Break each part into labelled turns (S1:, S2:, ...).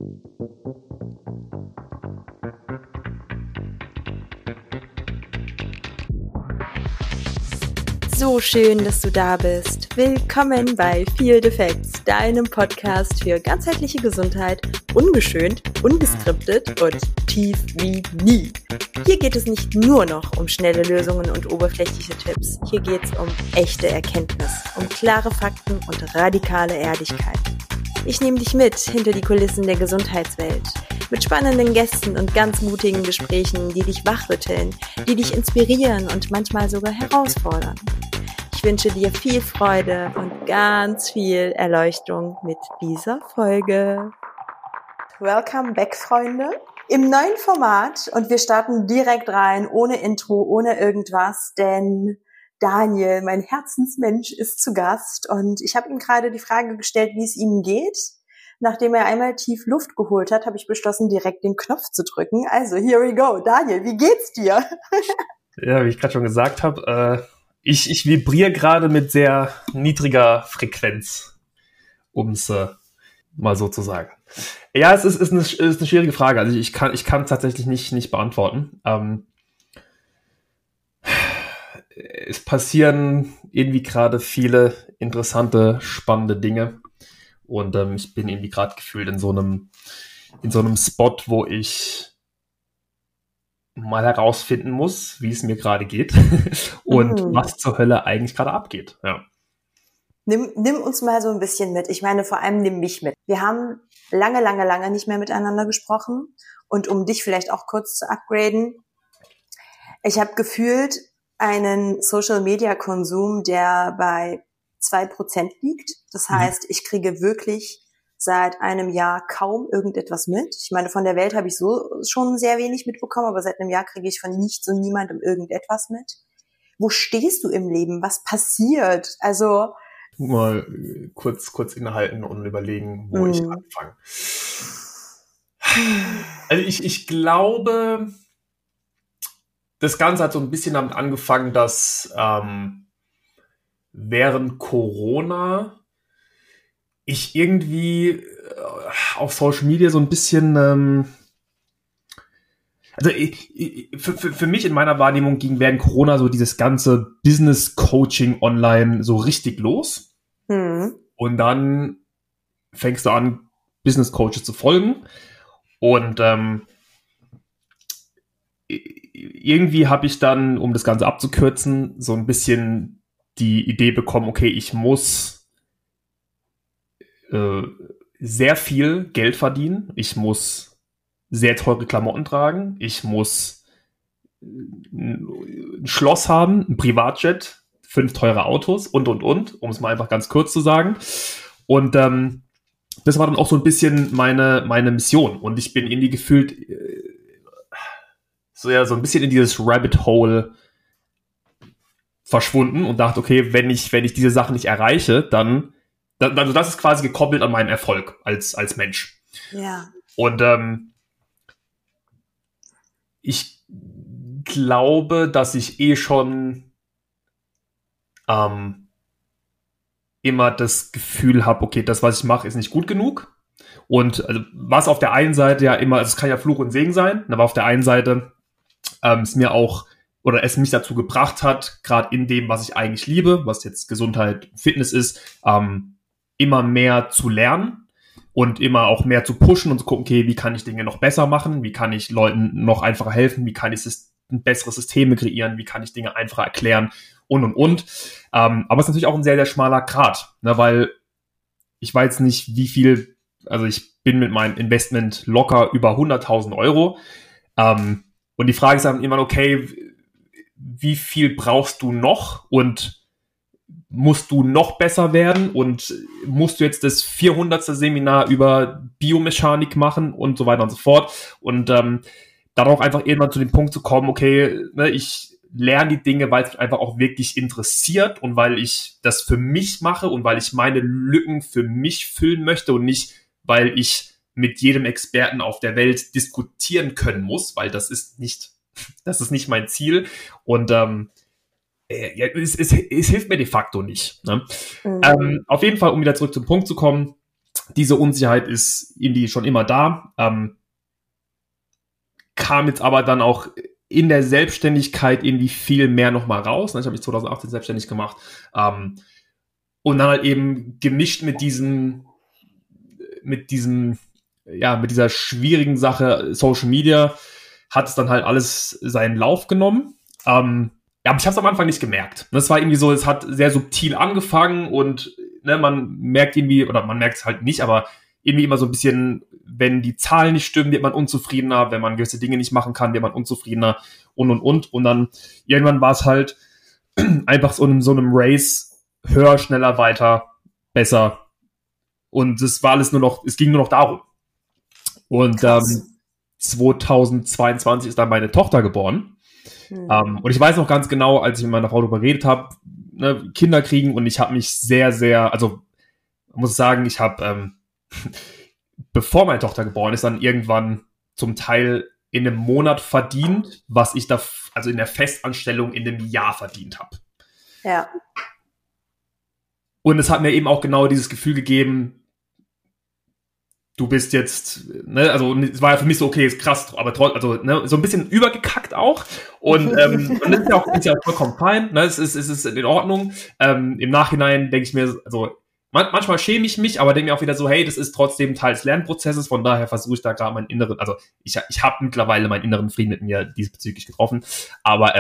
S1: So schön, dass du da bist. Willkommen bei Field Effects, deinem Podcast für ganzheitliche Gesundheit, ungeschönt, ungeskriptet und tief wie nie. Hier geht es nicht nur noch um schnelle Lösungen und oberflächliche Tipps. Hier geht es um echte Erkenntnis, um klare Fakten und radikale Ehrlichkeit. Ich nehme dich mit hinter die Kulissen der Gesundheitswelt. Mit spannenden Gästen und ganz mutigen Gesprächen, die dich wachrütteln, die dich inspirieren und manchmal sogar herausfordern. Ich wünsche dir viel Freude und ganz viel Erleuchtung mit dieser Folge. Welcome back, Freunde, im neuen Format, und wir starten direkt rein, ohne Intro, ohne irgendwas, denn Daniel, mein Herzensmensch, ist zu Gast und ich habe ihm gerade die Frage gestellt, wie es ihm geht. Nachdem er einmal tief Luft geholt hat, habe ich beschlossen, direkt den Knopf zu drücken. Also, here we go. Daniel, wie geht's dir?
S2: Ja, wie ich gerade schon gesagt habe, ich vibriere gerade mit sehr niedriger Frequenz, um es mal so zu sagen. Ja, es ist eine schwierige Frage. Also ich kann tatsächlich nicht beantworten. Es passieren irgendwie gerade viele interessante, spannende Dinge. Und ich bin irgendwie gerade gefühlt in so einem Spot, wo ich mal herausfinden muss, wie es mir gerade geht und was zur Hölle eigentlich gerade abgeht. Ja.
S1: Nimm uns mal so ein bisschen mit. Ich meine, vor allem nimm mich mit. Wir haben lange nicht mehr miteinander gesprochen. Und um dich vielleicht auch kurz zu upgraden, ich habe gefühlt einen Social-Media-Konsum, der bei 2% liegt. Das heißt, ich kriege wirklich seit einem Jahr kaum irgendetwas mit. Ich meine, von der Welt habe ich so schon sehr wenig mitbekommen, aber seit einem Jahr kriege ich von nichts und niemandem irgendetwas mit. Wo stehst du im Leben? Was passiert? Also
S2: mal kurz innehalten und überlegen, wo ich anfange. Also ich glaube, das Ganze hat so ein bisschen damit angefangen, dass während Corona ich irgendwie auf Social Media so ein bisschen, also für mich in meiner Wahrnehmung ging während Corona so dieses ganze Business-Coaching online so richtig los. Und dann fängst du an, Business-Coaches zu folgen. Und irgendwie habe ich dann, um das Ganze abzukürzen, so ein bisschen die Idee bekommen, okay, ich muss sehr viel Geld verdienen. Ich muss sehr teure Klamotten tragen. Ich muss ein Schloss haben, ein Privatjet, 5 teure Autos und, um es mal einfach ganz kurz zu sagen. Und das war dann auch so ein bisschen meine Mission. Und ich bin irgendwie gefühlt so ein bisschen in dieses Rabbit Hole verschwunden und dachte, okay, wenn ich diese Sachen nicht erreiche, dann also das ist quasi gekoppelt an meinen Erfolg als Mensch.
S1: Ja.
S2: Und ich glaube, dass ich schon immer das Gefühl habe, okay, das, was ich mache, ist nicht gut genug. Und also, was auf der einen Seite ja immer, also es kann ja Fluch und Segen sein, aber auf der einen Seite es mich dazu gebracht hat, gerade in dem, was ich eigentlich liebe, was jetzt Gesundheit, Fitness ist, immer mehr zu lernen und immer auch mehr zu pushen und zu gucken, okay, wie kann ich Dinge noch besser machen, wie kann ich Leuten noch einfacher helfen, wie kann ich bessere Systeme kreieren, wie kann ich Dinge einfacher erklären und. Aber es ist natürlich auch ein sehr, sehr schmaler Grat, ne, weil ich weiß nicht, wie viel, also ich bin mit meinem Investment locker über 100.000 Euro und die Frage ist dann immer, okay, wie viel brauchst du noch und musst du noch besser werden und musst du jetzt das 400. Seminar über Biomechanik machen und so weiter und so fort. Und dann auch einfach irgendwann zu dem Punkt zu kommen, okay, ne, ich lerne die Dinge, weil es mich einfach auch wirklich interessiert und weil ich das für mich mache und weil ich meine Lücken für mich füllen möchte und nicht, weil ich mit jedem Experten auf der Welt diskutieren können muss, weil das ist nicht mein Ziel. Und ja, es hilft mir de facto nicht. Ne? Auf jeden Fall, um wieder zurück zum Punkt zu kommen, diese Unsicherheit ist irgendwie schon immer da. Kam jetzt aber dann auch in der Selbstständigkeit irgendwie viel mehr nochmal raus. Ich habe mich 2018 selbstständig gemacht. Und dann halt eben gemischt mit dieser schwierigen Sache Social Media hat es dann halt alles seinen Lauf genommen. Aber ich habe es am Anfang nicht gemerkt. Das war irgendwie so, es hat sehr subtil angefangen und man merkt irgendwie, oder man merkt es halt nicht, aber irgendwie immer so ein bisschen, wenn die Zahlen nicht stimmen, wird man unzufriedener, wenn man gewisse Dinge nicht machen kann, wird man unzufriedener und. Und dann irgendwann war es halt einfach so in so einem Race, höher, schneller, weiter, besser. Und es war alles es ging nur noch darum. Und 2022 ist dann meine Tochter geboren. Und ich weiß noch ganz genau, als ich mit meiner Frau darüber geredet habe, Kinder kriegen, und ich habe mich sehr, sehr, also man muss sagen, ich habe, bevor meine Tochter geboren ist, dann irgendwann zum Teil in einem Monat verdient, was ich also in der Festanstellung in einem Jahr verdient habe.
S1: Ja.
S2: Und es hat mir eben auch genau dieses Gefühl gegeben, du bist jetzt, also es war ja für mich so, okay, ist krass, aber trotzdem, so ein bisschen übergekackt auch. Und das ist ja auch vollkommen fein, es ist in Ordnung. Im Nachhinein denke ich mir, also manchmal schäme ich mich, aber denke mir auch wieder so, hey, das ist trotzdem Teil des Lernprozesses, von daher versuche ich da gerade meinen inneren, also ich habe mittlerweile meinen inneren Frieden mit mir diesbezüglich getroffen, aber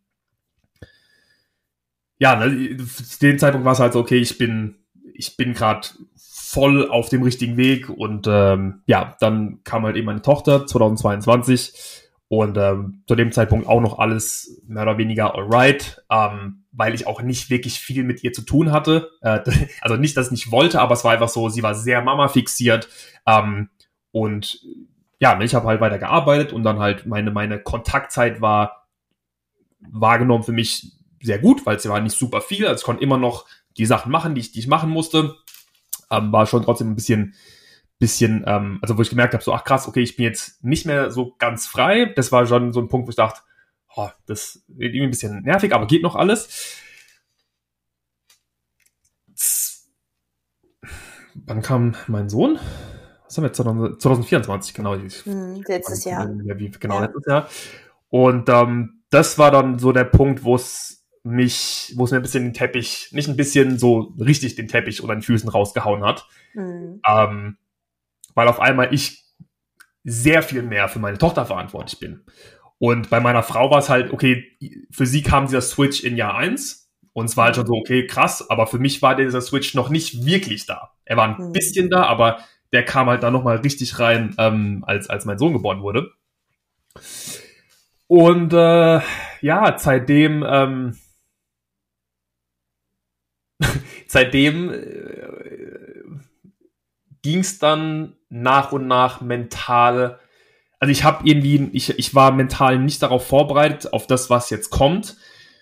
S2: zu dem Zeitpunkt war es halt so, okay, ich bin gerade voll auf dem richtigen Weg, und dann kam halt eben meine Tochter 2022 und zu dem Zeitpunkt auch noch alles mehr oder weniger alright, weil ich auch nicht wirklich viel mit ihr zu tun hatte. Also nicht, dass ich nicht wollte, aber es war einfach so, sie war sehr Mama fixiert, und ja, ich habe halt weiter gearbeitet, und dann halt meine Kontaktzeit war wahrgenommen für mich sehr gut, weil es war nicht super viel, also ich konnte immer noch die Sachen machen, die ich machen musste. War schon trotzdem ein bisschen, also wo ich gemerkt habe, so, ach krass, okay, ich bin jetzt nicht mehr so ganz frei. Das war schon so ein Punkt, wo ich dachte, das wird irgendwie ein bisschen nervig, aber geht noch alles. Wann kam mein Sohn? Was haben wir jetzt? 2024, genau.
S1: Letztes Jahr.
S2: Genau, letztes Jahr. Und das war dann so der Punkt, wo es mir ein bisschen den Teppich, nicht ein bisschen, so richtig den Teppich unter den Füßen rausgehauen hat. Weil auf einmal ich sehr viel mehr für meine Tochter verantwortlich bin. Und bei meiner Frau war es halt, okay, für sie kam dieser Switch in Jahr 1 und es war halt schon so, okay, krass, aber für mich war dieser Switch noch nicht wirklich da. Er war ein bisschen da, aber der kam halt dann nochmal richtig rein, als mein Sohn geboren wurde. Und seitdem ging es dann nach und nach mental. Also ich war mental nicht darauf vorbereitet, auf das, was jetzt kommt.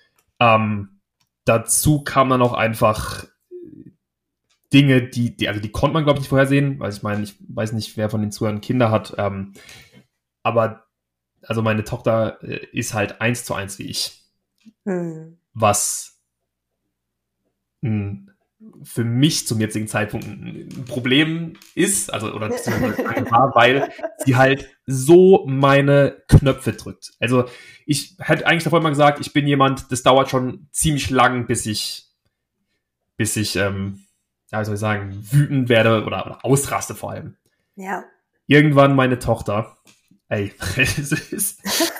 S2: Dazu kam dann auch einfach Dinge, die konnte man, glaube ich, nicht vorhersehen. Also ich meine, ich weiß nicht, wer von den Zuhörern Kinder hat. Aber also meine Tochter ist halt 1:1 wie ich. Was für mich zum jetzigen Zeitpunkt ein Problem ist, oder war, weil sie halt so meine Knöpfe drückt. Also ich hätte eigentlich davor mal gesagt, ich bin jemand, das dauert schon ziemlich lang, bis ich wütend werde oder ausraste vor allem. Ja. Irgendwann meine Tochter, es ist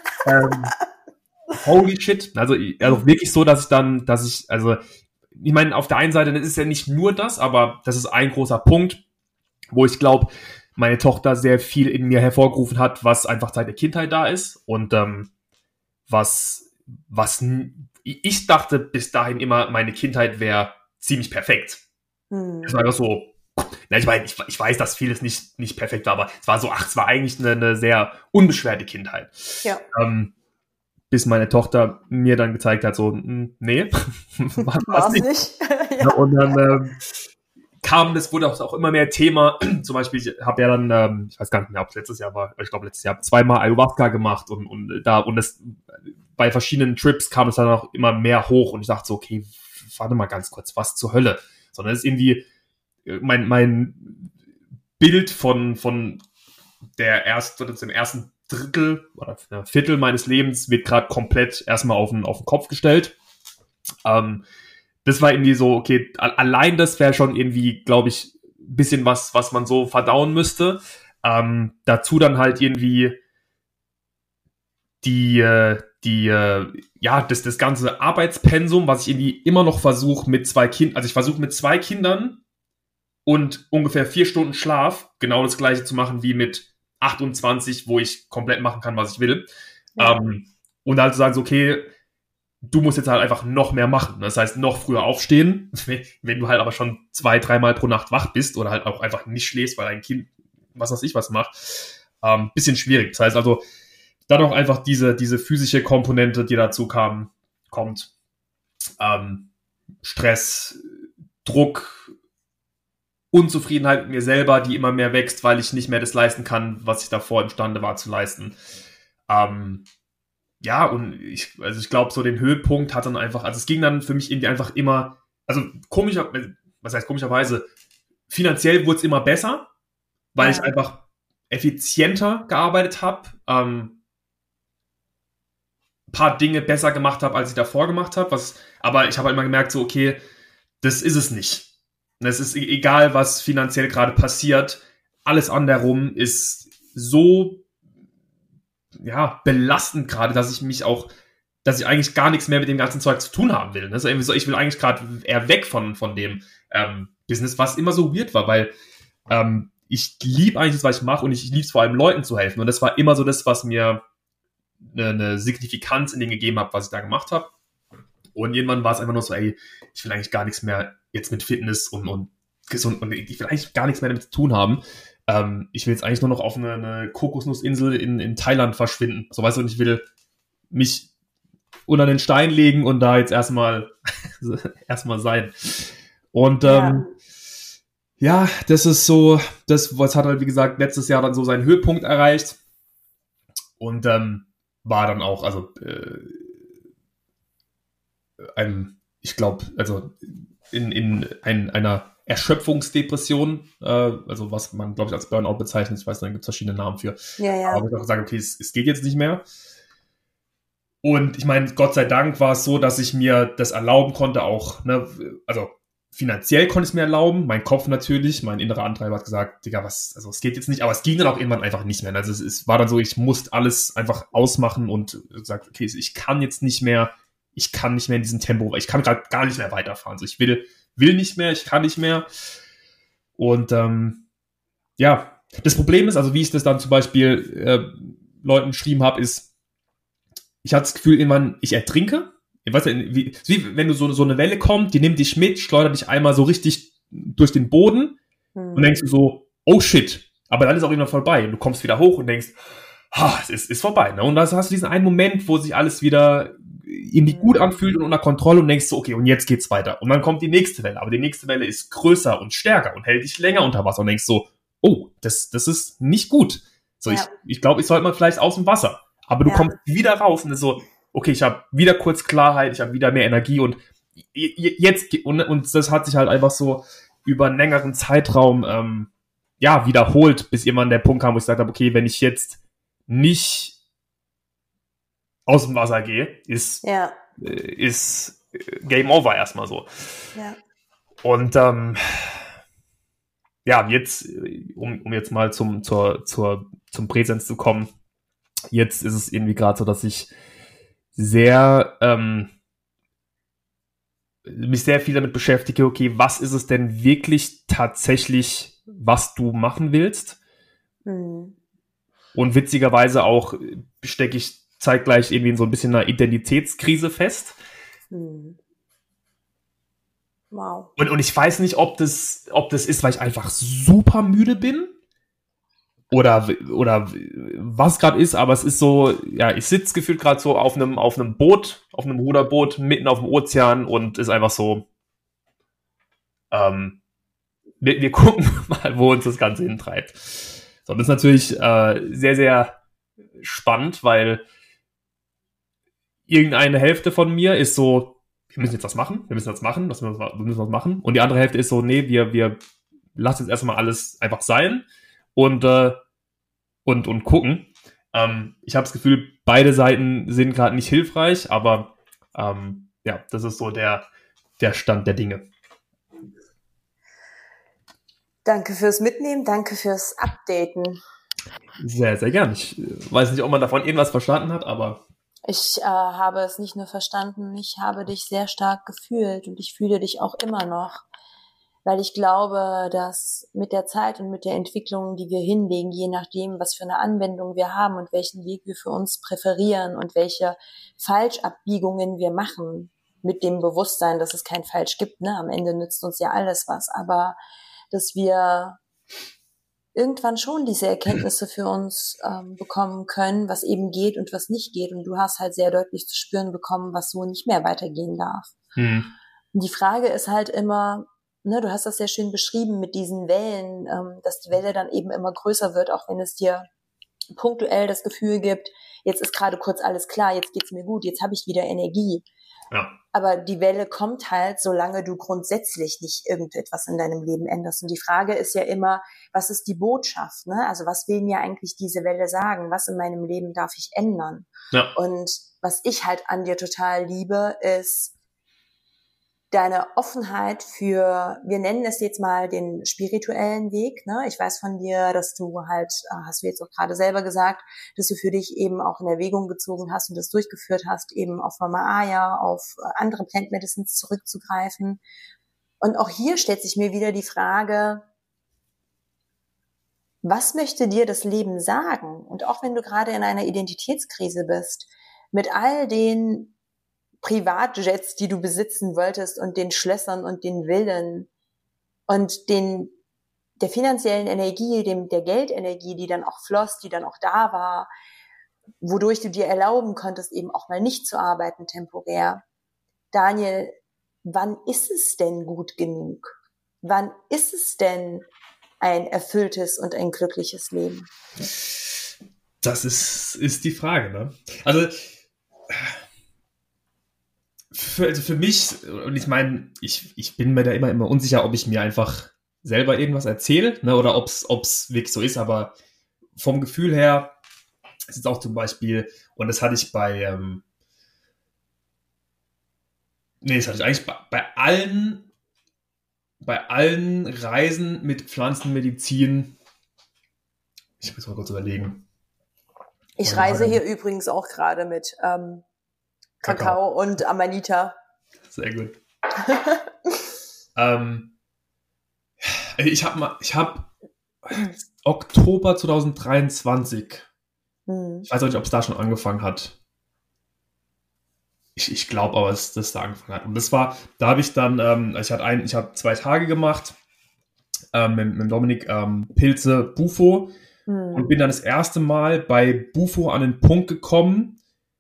S2: holy shit. Also wirklich so, ich meine, auf der einen Seite, das ist ja nicht nur das, aber das ist ein großer Punkt, wo ich glaube, meine Tochter sehr viel in mir hervorgerufen hat, was einfach seit der Kindheit da ist und was ich dachte bis dahin immer, meine Kindheit wäre ziemlich perfekt. Es war einfach so, ich meine, ich weiß, dass vieles nicht perfekt war, aber es war eigentlich eine sehr unbeschwerte Kindheit. Ja. Bis meine Tochter mir dann gezeigt hat, so, nee, war nicht. Ja. Und dann wurde auch immer mehr Thema. Zum Beispiel, ich habe ja dann, ich weiß gar nicht mehr, ob es letztes Jahr war, ich glaube letztes Jahr, 2-mal Ayahuasca gemacht und das bei verschiedenen Trips kam es dann auch immer mehr hoch und ich dachte so, okay, warte mal ganz kurz, was zur Hölle? Sondern es ist irgendwie, Bild von dem ersten Drittel oder Viertel meines Lebens wird gerade komplett erstmal auf den Kopf gestellt. Das war irgendwie so, okay, allein das wäre schon irgendwie, glaube ich, ein bisschen was man so verdauen müsste. Dazu dann halt irgendwie das ganze Arbeitspensum, was ich irgendwie immer noch versuche mit 2 Kindern, also ich versuche mit 2 Kindern und ungefähr 4 Stunden Schlaf genau das gleiche zu machen wie mit 28, wo ich komplett machen kann, was ich will.
S1: Ja.
S2: Und halt zu sagen, so, okay, du musst jetzt halt einfach noch mehr machen. Das heißt, noch früher aufstehen, wenn du halt aber schon 2-3 Mal pro Nacht wach bist oder halt auch einfach nicht schläfst, weil dein Kind was weiß ich was macht. Bisschen schwierig. Das heißt also, dann auch einfach diese physische Komponente, die dazu kommt. Stress, Druck, Unzufriedenheit mit mir selber, die immer mehr wächst, weil ich nicht mehr das leisten kann, was ich davor imstande war zu leisten. Ja, und ich glaube, so den Höhepunkt hat dann einfach, also es ging dann für mich irgendwie einfach immer, also komischerweise, finanziell wurde es immer besser, weil ich einfach effizienter gearbeitet habe, paar Dinge besser gemacht habe, als ich davor gemacht habe, aber ich habe halt immer gemerkt, so, okay, das ist es nicht. Es ist egal, was finanziell gerade passiert, alles andersrum ist so, ja, belastend gerade, dass ich eigentlich gar nichts mehr mit dem ganzen Zeug zu tun haben will. Das ist irgendwie so, ich will eigentlich gerade eher weg von dem Business, was immer so weird war, weil ich liebe eigentlich das, was ich mache und ich liebe es vor allem Leuten zu helfen und das war immer so das, was mir eine Signifikanz in dem gegeben hat, was ich da gemacht habe. Und irgendwann war es einfach nur so, ey, ich will eigentlich gar nichts mehr jetzt mit Fitness und gesund und ich will eigentlich gar nichts mehr damit zu tun haben. Ich will jetzt eigentlich nur noch auf eine Kokosnussinsel in Thailand verschwinden. So, weißt du, und ich will mich unter den Stein legen und da jetzt erstmal sein. Und ja, das ist so, das hat halt, wie gesagt, letztes Jahr dann so seinen Höhepunkt erreicht. Und war dann auch, also ich glaube, also in einer Erschöpfungsdepression, also was man, glaube ich, als Burnout bezeichnet, ich weiß, da gibt es verschiedene Namen für.
S1: Ja.
S2: Aber ich habe auch gesagt, okay, es geht jetzt nicht mehr. Und ich meine, Gott sei Dank war es so, dass ich mir das erlauben konnte, auch, ne, also finanziell konnte ich es mir erlauben, mein Kopf natürlich, mein innerer Antreiber hat gesagt, Digga, also es geht jetzt nicht, aber es ging dann auch irgendwann einfach nicht mehr. Also es war dann so, ich musste alles einfach ausmachen und gesagt, okay, ich kann nicht mehr in diesem Tempo, ich kann gerade gar nicht mehr weiterfahren. Also ich will nicht mehr, ich kann nicht mehr. Und ja, das Problem ist, also wie ich das dann zum Beispiel Leuten geschrieben habe, ist, ich hatte das Gefühl, irgendwann, ich ertrinke. Ich weiß nicht, wie wenn du so eine Welle kommt, die nimmt dich mit, schleudert dich einmal so richtig durch den Boden und denkst du so, oh shit. Aber dann ist auch irgendwann vorbei und du kommst wieder hoch und denkst, es ist vorbei. Ne? Und dann hast du diesen einen Moment, wo sich alles wieder irgendwie gut anfühlt und unter Kontrolle und denkst so, okay, und jetzt geht's weiter. Und dann kommt die nächste Welle, aber die nächste Welle ist größer und stärker und hält dich länger unter Wasser und denkst so, oh, das ist nicht gut. So, ja. Ich glaube, ich sollte mal vielleicht aus dem Wasser. Aber du kommst wieder raus und ist so, okay, ich habe wieder kurz Klarheit, ich habe wieder mehr Energie und jetzt, und das hat sich halt einfach so über einen längeren Zeitraum wiederholt, bis irgendwann der Punkt kam, wo ich gesagt habe, okay, wenn ich jetzt nicht aus dem Wasser gehe, ist Game Over erstmal so.
S1: Ja.
S2: Und jetzt, um jetzt mal zum Präsenz zu kommen, jetzt ist es irgendwie gerade so, dass ich mich sehr viel damit beschäftige, okay, was ist es denn wirklich tatsächlich, was du machen willst? Und witzigerweise auch stecke ich zeitgleich irgendwie in so ein bisschen einer Identitätskrise fest.
S1: Wow.
S2: Und ich weiß nicht, ob das ist, weil ich einfach super müde bin oder was gerade ist, aber es ist so, ja, ich sitze gefühlt gerade so auf einem Boot, auf einem Ruderboot mitten auf dem Ozean und ist einfach so, wir gucken mal, wo uns das Ganze hintreibt. So, das ist natürlich sehr, sehr spannend, weil irgendeine Hälfte von mir ist so, wir müssen jetzt was machen, wir müssen was machen. Und die andere Hälfte ist so, nee, wir lass jetzt erstmal alles einfach sein und gucken. Ich habe das Gefühl, beide Seiten sind gerade nicht hilfreich, aber ja, das ist so der Stand der Dinge.
S1: Danke fürs Mitnehmen, danke fürs Updaten.
S2: Sehr, sehr gern. Ich weiß nicht, ob man davon irgendwas verstanden hat, aber...
S1: Ich habe es nicht nur verstanden, ich habe dich sehr stark gefühlt und ich fühle dich auch immer noch, weil ich glaube, dass mit der Zeit und mit der Entwicklung, die wir hinlegen, je nachdem, was für eine Anwendung wir haben und welchen Weg wir für uns präferieren und welche Falschabbiegungen wir machen, mit dem Bewusstsein, dass es kein Falsch gibt, ne? Am Ende nützt uns ja alles was, aber dass wir irgendwann schon diese Erkenntnisse für uns bekommen können, was eben geht und was nicht geht. Und du hast halt sehr deutlich zu spüren bekommen, was so nicht mehr weitergehen darf. Und die Frage ist halt immer, ne, du hast das sehr schön beschrieben mit diesen Wellen, dass die Welle dann eben immer größer wird, auch wenn es dir punktuell das Gefühl gibt, jetzt ist gerade kurz alles klar, jetzt geht's mir gut, jetzt habe ich wieder Energie.
S2: Ja.
S1: Aber die Welle kommt halt, solange du grundsätzlich nicht irgendetwas in deinem Leben änderst. Und die Frage ist ja immer, was ist die Botschaft, ne? Also was will mir eigentlich diese Welle sagen? Was in meinem Leben darf ich ändern?
S2: Ja.
S1: Und was ich halt an dir total liebe, ist deine Offenheit für, wir nennen es jetzt mal den spirituellen Weg, ne? Ich weiß von dir, dass du halt, hast du jetzt auch gerade selber gesagt, dass du für dich eben auch in Erwägung gezogen hast und das durchgeführt hast, eben auf Mama Aya, auf andere Plant Medicines zurückzugreifen. Und auch hier stellt sich mir wieder die Frage, was möchte dir das Leben sagen? Und auch wenn du gerade in einer Identitätskrise bist, mit all den Privatjets, die du besitzen wolltest und den Schlössern und den Villen und der finanziellen Energie, der Geldenergie, die dann auch floss, die dann auch da war, wodurch du dir erlauben konntest, eben auch mal nicht zu arbeiten temporär. Daniel, wann ist es denn gut genug? Wann ist es denn ein erfülltes und ein glückliches Leben?
S2: Das ist die Frage, ne? Also für mich, und ich meine, ich bin mir da immer unsicher, ob ich mir einfach selber irgendwas erzähle, ne, oder ob's wirklich so ist, aber vom Gefühl her ist es auch zum Beispiel, und das hatte ich das hatte ich eigentlich bei allen Reisen mit Pflanzenmedizin. Ich muss mal kurz überlegen.
S1: Ich reise hier übrigens auch gerade mit Kakao und Amanita.
S2: Sehr gut. Ich habe Oktober 2023. Ich weiß auch nicht, ob es da schon angefangen hat. Ich glaube aber, dass das da angefangen hat. Und da habe ich dann, ich habe 2 Tage gemacht mit Dominik, Pilze, Bufo, und bin dann das erste Mal bei Bufo an den Punkt gekommen,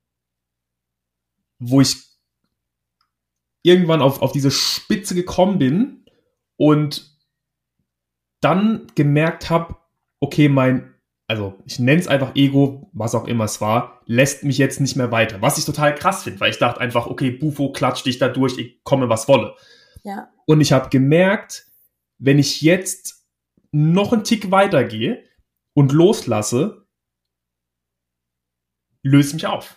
S2: wo ich irgendwann auf diese Spitze gekommen bin und dann gemerkt habe, okay, ich nenne es einfach Ego, was auch immer es war, lässt mich jetzt nicht mehr weiter. Was ich total krass finde, weil ich dachte einfach, okay, Bufo klatscht dich da durch, ich komme, was wolle.
S1: Ja.
S2: Und ich habe gemerkt, wenn ich jetzt noch einen Tick weitergehe und loslasse, löse ich mich auf.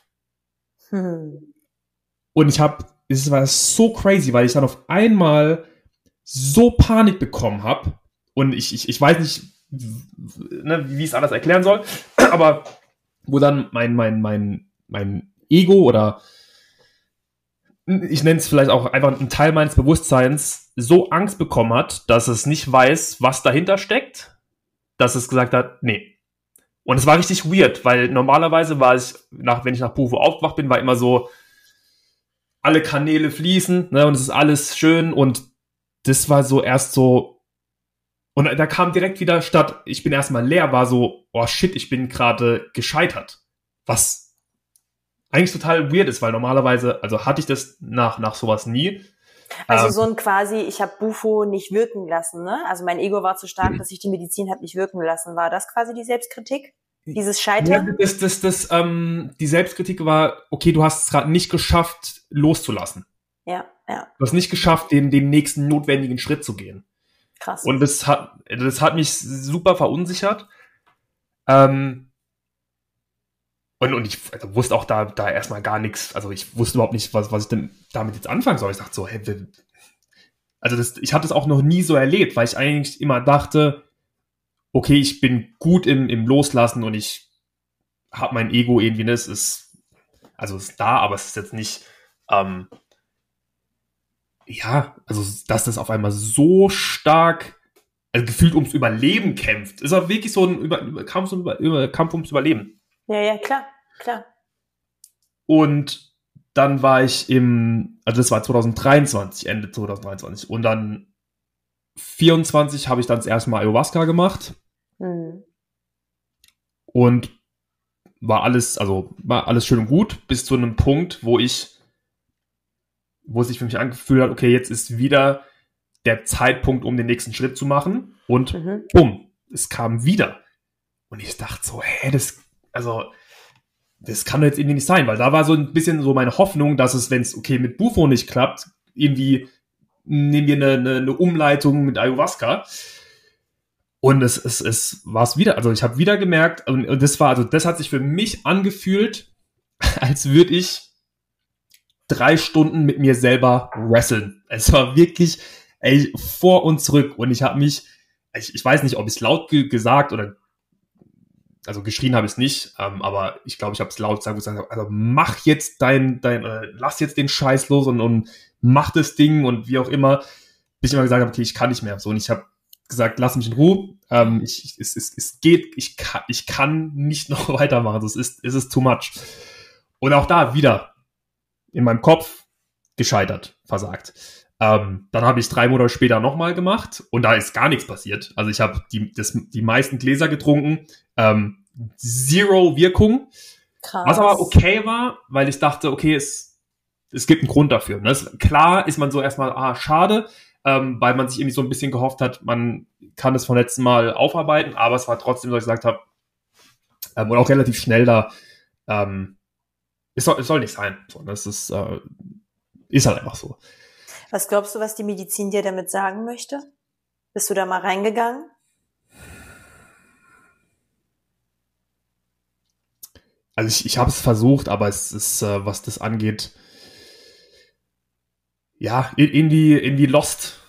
S2: Und es war so crazy, weil ich dann auf einmal so Panik bekommen habe. Und ich weiß nicht, ne, wie ich es anders erklären soll, aber wo dann mein Ego oder ich nenne es vielleicht auch einfach ein Teil meines Bewusstseins so Angst bekommen hat, dass es nicht weiß, was dahinter steckt, dass es gesagt hat, nee. Und es war richtig weird, weil normalerweise war ich, wenn ich nach Bufo aufgewacht bin, war immer so, alle Kanäle fließen, ne, und es ist alles schön, und das war so erst so, und da kam direkt wieder, statt ich bin erstmal leer, war so, oh shit, ich bin gerade gescheitert. Was eigentlich total weird ist, weil normalerweise, also hatte ich das nach sowas nie.
S1: Also so ein quasi, ich habe Bufo nicht wirken lassen, ne? Also mein Ego war zu stark, dass ich die Medizin habe nicht wirken lassen. War das quasi die Selbstkritik? Dieses Scheitern?
S2: Ja, die Selbstkritik war, okay, du hast es gerade nicht geschafft, loszulassen.
S1: Ja.
S2: Du hast nicht geschafft, den nächsten notwendigen Schritt zu gehen.
S1: Krass.
S2: Und das hat mich super verunsichert. Und ich wusste auch da erstmal gar nichts. Also ich wusste überhaupt nicht, was ich denn damit jetzt anfangen soll. Ich dachte so, ich hatte es auch noch nie so erlebt, weil ich eigentlich immer dachte, okay, ich bin gut im Loslassen und ich habe mein Ego irgendwie, ne, es ist da, aber es ist jetzt nicht, also dass das auf einmal so stark, also gefühlt ums Überleben kämpft. Ist auch wirklich so ein Kampf ums Überleben.
S1: Ja, klar.
S2: Und dann war ich das war 2023, Ende 2023. Und dann 24 habe ich dann das erste Mal Ayahuasca gemacht. Und war alles schön und gut, bis zu einem Punkt, wo es sich für mich angefühlt hat, okay, jetzt ist wieder der Zeitpunkt, um den nächsten Schritt zu machen. Und bumm, es kam wieder. Und ich dachte so, das kann doch jetzt irgendwie nicht sein, weil da war so ein bisschen so meine Hoffnung, dass es, wenn es okay mit Bufo nicht klappt, irgendwie nehmen wir eine Umleitung mit Ayahuasca. Und es war es wieder, also ich habe wieder gemerkt, und das hat sich für mich angefühlt, als würde ich 3 Stunden mit mir selber wresteln. Es war wirklich, vor und zurück. Und ich habe mich, ich weiß nicht, ob ich es laut gesagt oder, also geschrien habe ich es nicht, aber ich glaube, ich habe es laut gesagt, also mach jetzt lass jetzt den Scheiß los und mach das Ding und wie auch immer, bis ich immer gesagt habe, okay, ich kann nicht mehr. So, und ich habe gesagt, lass mich in Ruhe. Es geht, ich kann nicht noch weitermachen. Es ist too much. Und auch da wieder in meinem Kopf gescheitert, versagt. Dann habe ich 3 Monate später nochmal gemacht und da ist gar nichts passiert. Also ich habe die meisten Gläser getrunken, zero Wirkung. Krass. Was aber okay war, weil ich dachte, okay, es gibt einen Grund dafür. Ne? Klar ist man so erstmal, schade, weil man sich irgendwie so ein bisschen gehofft hat, man kann es vom letzten Mal aufarbeiten, aber es war trotzdem, so ich gesagt habe, und auch relativ schnell da, es soll nicht sein. So, das ist halt einfach so.
S1: Was glaubst du, was die Medizin dir damit sagen möchte? Bist du da mal reingegangen?
S2: Also ich habe es versucht, aber es ist, was das angeht, ja, irgendwie lost.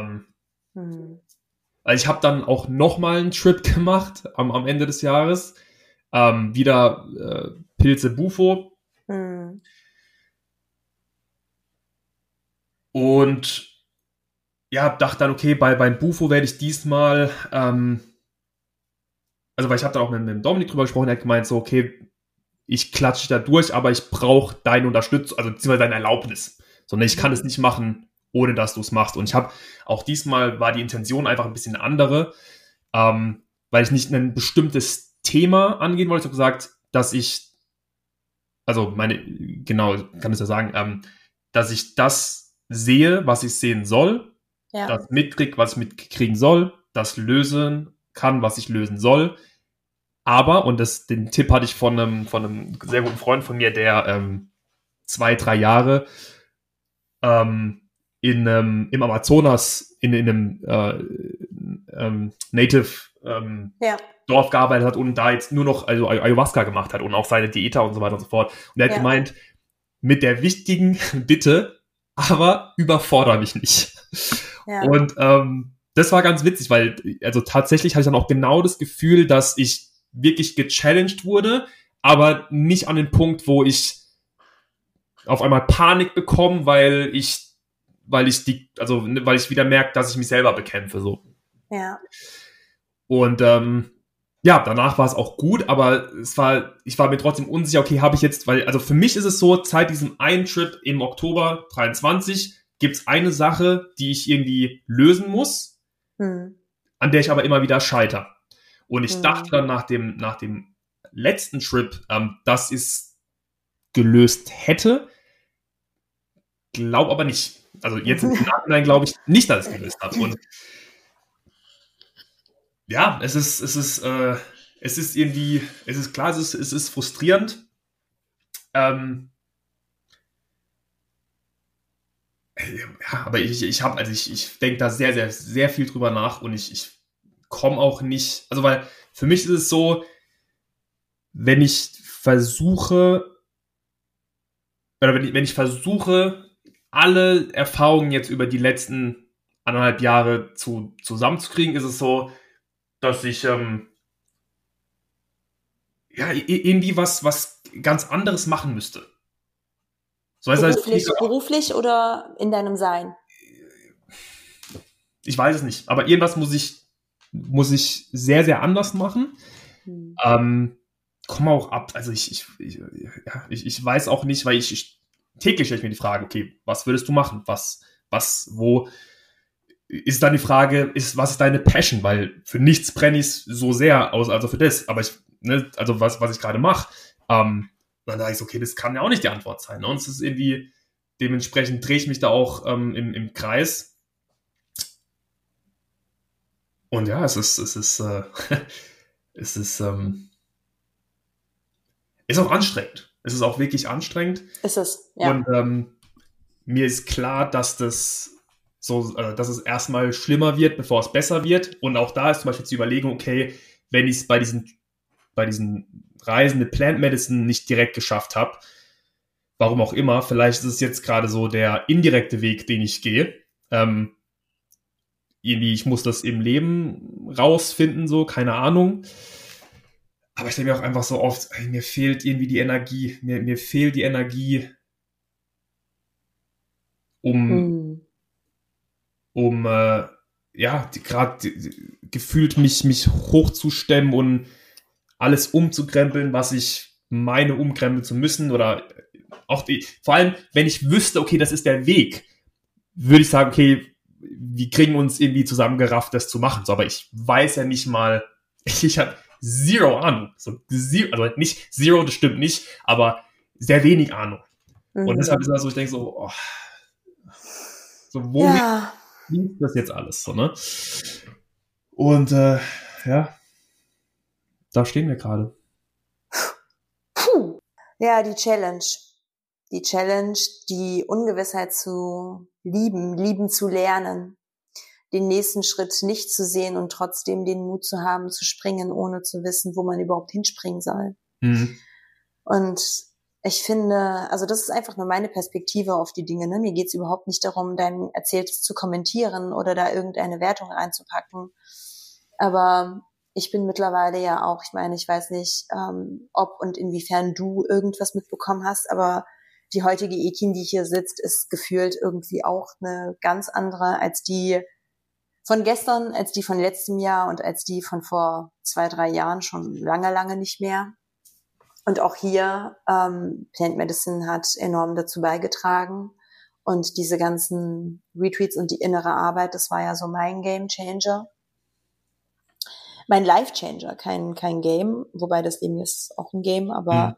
S2: Also ich habe dann auch nochmal einen Trip gemacht am Ende des Jahres. Wieder Pilze Bufo. Und ja, dachte dann, okay, beim Bufo werde ich diesmal, weil ich habe dann auch mit dem Dominik drüber gesprochen, er hat gemeint so, okay, ich klatsche da durch, aber ich brauche deine Unterstützung, also beziehungsweise deine Erlaubnis. Sondern ich kann es nicht machen, ohne dass du es machst. Und ich habe auch diesmal war die Intention einfach ein bisschen eine andere, weil ich nicht ein bestimmtes Thema angehen wollte. Ich habe gesagt, dass ich, kann ich ja sagen, dass ich das sehe, was ich sehen soll, das mitkriege, was ich mitkriegen soll, das lösen kann, was ich lösen soll. Aber, und den Tipp hatte ich von einem sehr guten Freund von mir, der 2-3 Jahre im Amazonas in einem Native Dorf gearbeitet hat und da jetzt nur noch Ayahuasca gemacht hat und auch seine Diäter und so weiter und so fort. Und er hat gemeint, mit der wichtigen Bitte, aber überfordere mich nicht. Ja. Und das war ganz witzig, weil also tatsächlich hatte ich dann auch genau das Gefühl, dass ich wirklich gechallenged wurde, aber nicht an den Punkt, wo ich auf einmal Panik bekomme, weil ich wieder merke, dass ich mich selber bekämpfe, so.
S1: Ja.
S2: Und danach war es auch gut, aber ich war mir trotzdem unsicher, okay, habe ich jetzt, also für mich ist es so, seit diesem einen Trip im Oktober 23 gibt's eine Sache, die ich irgendwie lösen muss, an der ich aber immer wieder scheitere. Und ich dachte dann nach dem letzten Trip, dass es gelöst hätte, glaube aber nicht. Also jetzt im Nachhinein glaube ich nicht, dass ich es gelöst habe. Und ja, es ist frustrierend. Ja, aber ich denke da sehr, sehr, sehr viel drüber nach und ich komme auch nicht, also weil für mich ist es so, wenn ich versuche, wenn ich versuche, alle Erfahrungen jetzt über die letzten 1,5 Jahre zusammenzukriegen, ist es so, dass ich ja irgendwie was ganz anderes machen müsste. So, weißt du,
S1: Beruflich oder in deinem Sein?
S2: ich weiß es nicht, aber irgendwas muss ich sehr, sehr anders machen.
S1: Hm.
S2: Komme auch ab, also ich weiß auch nicht, weil täglich stelle ich mir die Frage, okay, was würdest du machen? Wo ist dann die Frage, was ist deine Passion? Weil für nichts brenne ich so sehr aus, also für das, aber also was ich gerade mache, dann dachte ich so, okay, das kann ja auch nicht die Antwort sein. Ne? Und es ist irgendwie, dementsprechend drehe ich mich da auch im Kreis. Und ja, es ist auch anstrengend. Es ist auch wirklich anstrengend.
S1: Ist es, ja.
S2: Und mir ist klar, dass dass es erstmal schlimmer wird, bevor es besser wird. Und auch da ist zum Beispiel die Überlegung, okay, wenn ich es bei diesen Reisen mit Plant Medicine nicht direkt geschafft habe, warum auch immer, vielleicht ist es jetzt gerade so der indirekte Weg, den ich gehe. Irgendwie, ich muss das im Leben rausfinden, so, keine Ahnung. Aber ich denke mir auch einfach so oft, ey, mir fehlt irgendwie die Energie. Mir fehlt die Energie, um, ja, gerade gefühlt mich hochzustemmen und alles umzukrempeln, was ich meine, umkrempeln zu müssen. Oder auch vor allem, wenn ich wüsste, okay, das ist der Weg, würde ich sagen, okay, wir kriegen uns irgendwie zusammengerafft, das zu machen. So, aber ich weiß ja nicht mal, ich habe zero Ahnung. Also nicht zero, das stimmt nicht, aber sehr wenig Ahnung. Und deshalb ist das so, ich denke so, oh, so wohin fließt das jetzt alles so, ne? Und ja, da stehen wir gerade.
S1: Puh. Ja, die Challenge. Die Challenge, die Ungewissheit zu lieben zu lernen, den nächsten Schritt nicht zu sehen und trotzdem den Mut zu haben, zu springen, ohne zu wissen, wo man überhaupt hinspringen soll.
S2: Mhm.
S1: Und ich finde, also das ist einfach nur meine Perspektive auf die Dinge. Ne? Mir geht's überhaupt nicht darum, dein Erzähltes zu kommentieren oder da irgendeine Wertung reinzupacken. Aber ich bin mittlerweile ja auch, ich meine, ich weiß nicht, ob und inwiefern du irgendwas mitbekommen hast, aber die heutige Ekin, die hier sitzt, ist gefühlt irgendwie auch eine ganz andere als die von gestern, als die von letztem Jahr und als die von vor 2-3 Jahren, schon lange, lange nicht mehr. Und auch hier, Plant Medicine hat enorm dazu beigetragen. Und diese ganzen Retreats und die innere Arbeit, das war ja so mein Game Changer. Mein Life Changer, kein Game, wobei das Leben ist auch ein Game, aber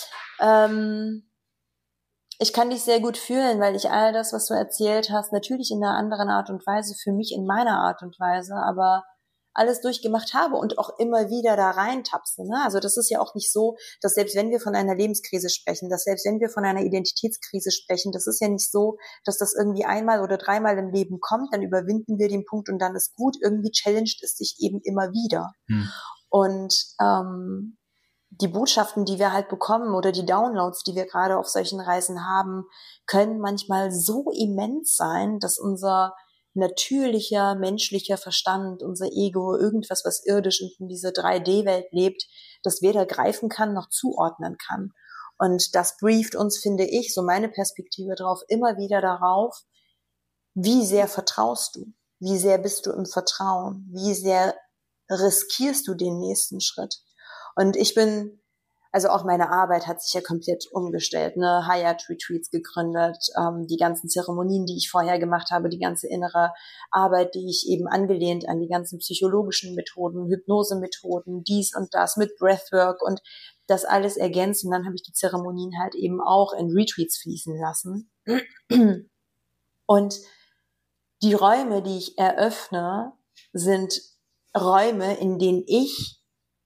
S1: ich kann dich sehr gut fühlen, weil ich all das, was du erzählt hast, natürlich in einer anderen Art und Weise, für mich in meiner Art und Weise, aber alles durchgemacht habe und auch immer wieder da reintapse. Ne? Also das ist ja auch nicht so, dass selbst wenn wir von einer Lebenskrise sprechen, dass selbst wenn wir von einer Identitätskrise sprechen, das ist ja nicht so, dass das irgendwie einmal oder dreimal im Leben kommt, dann überwinden wir den Punkt und dann ist gut. Irgendwie challenged es sich eben immer wieder. Und die Botschaften, die wir halt bekommen oder die Downloads, die wir gerade auf solchen Reisen haben, können manchmal so immens sein, dass unser natürlicher, menschlicher Verstand, unser Ego, irgendwas, was irdisch in dieser 3D-Welt lebt, das weder greifen kann noch zuordnen kann. Und das brieft uns, finde ich, so meine Perspektive drauf, immer wieder darauf, wie sehr vertraust du? Wie sehr bist du im Vertrauen? Wie sehr riskierst du den nächsten Schritt? Und also auch meine Arbeit hat sich ja komplett umgestellt, ne? Hyatt Retreats gegründet, die ganzen Zeremonien, die ich vorher gemacht habe, die ganze innere Arbeit, die ich eben angelehnt an die ganzen psychologischen Methoden, Hypnosemethoden, dies und das mit Breathwork und das alles ergänzt. Und dann habe ich die Zeremonien halt eben auch in Retreats fließen lassen. Und die Räume, die ich eröffne, sind Räume, in denen ich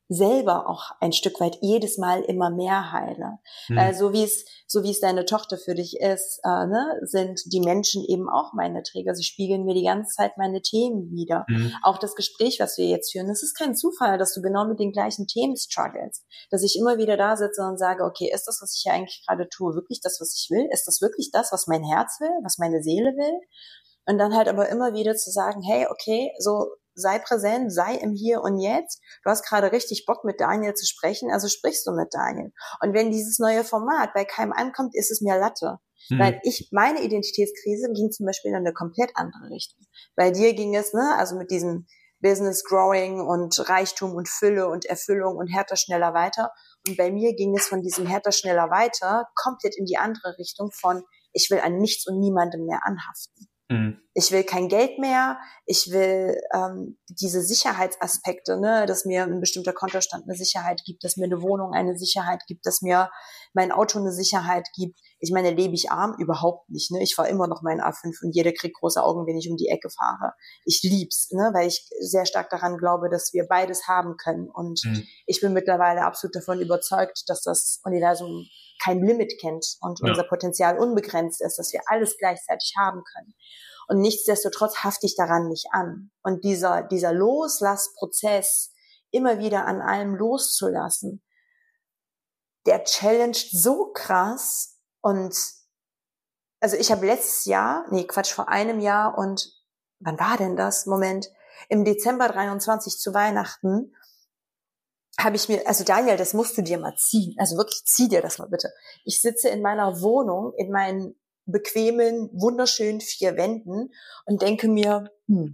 S1: selber auch ein Stück weit jedes Mal immer mehr heile. Weil so wie es deine Tochter für dich ist, ne, sind die Menschen eben auch meine Träger. Sie spiegeln mir die ganze Zeit meine Themen wider. Auch das Gespräch, was wir jetzt führen, das ist kein Zufall, dass du genau mit den gleichen Themen struggles. Dass ich immer wieder da sitze und sage, okay, ist das, was ich hier eigentlich gerade tue, wirklich das, was ich will? Ist das wirklich das, was mein Herz will, was meine Seele will? Und dann halt aber immer wieder zu sagen, hey, okay, so sei präsent, sei im Hier und Jetzt. Du hast gerade richtig Bock, mit Daniel zu sprechen, also sprichst du mit Daniel. Und wenn dieses neue Format bei keinem ankommt, ist es mir Latte. Weil meine Identitätskrise ging zum Beispiel in eine komplett andere Richtung. Bei dir ging es, ne, also mit diesem Business Growing und Reichtum und Fülle und Erfüllung und härter, schneller, weiter. Und bei mir ging es von diesem härter, schneller, weiter komplett in die andere Richtung von, ich will an nichts und niemandem mehr anhaften. Ich will kein Geld mehr, ich will diese Sicherheitsaspekte, ne, dass mir ein bestimmter Kontostand eine Sicherheit gibt, dass mir eine Wohnung eine Sicherheit gibt, dass mir mein Auto eine Sicherheit gibt. Ich meine, lebe ich arm? Überhaupt nicht. Ne? Ich fahre immer noch meinen A5 und jeder kriegt große Augen, wenn ich um die Ecke fahre. Ich lieb's, ne, weil ich sehr stark daran glaube, dass wir beides haben können. Und ich bin mittlerweile absolut davon überzeugt, dass das Universum kein Limit kennt und unser Potenzial unbegrenzt ist, dass wir alles gleichzeitig haben können. Und nichtsdestotrotz hafte ich daran nicht an. Und dieser Loslassprozess, immer wieder an allem loszulassen, der challenged so krass. Und also ich habe vor einem Jahr und wann war denn das? Moment, im Dezember 23 zu Weihnachten habe ich mir, also Daniel, das musst du dir mal ziehen. Also wirklich, zieh dir das mal bitte. Ich sitze in meiner Wohnung, in meinen bequemen, wunderschönen 4 Wänden und denke mir,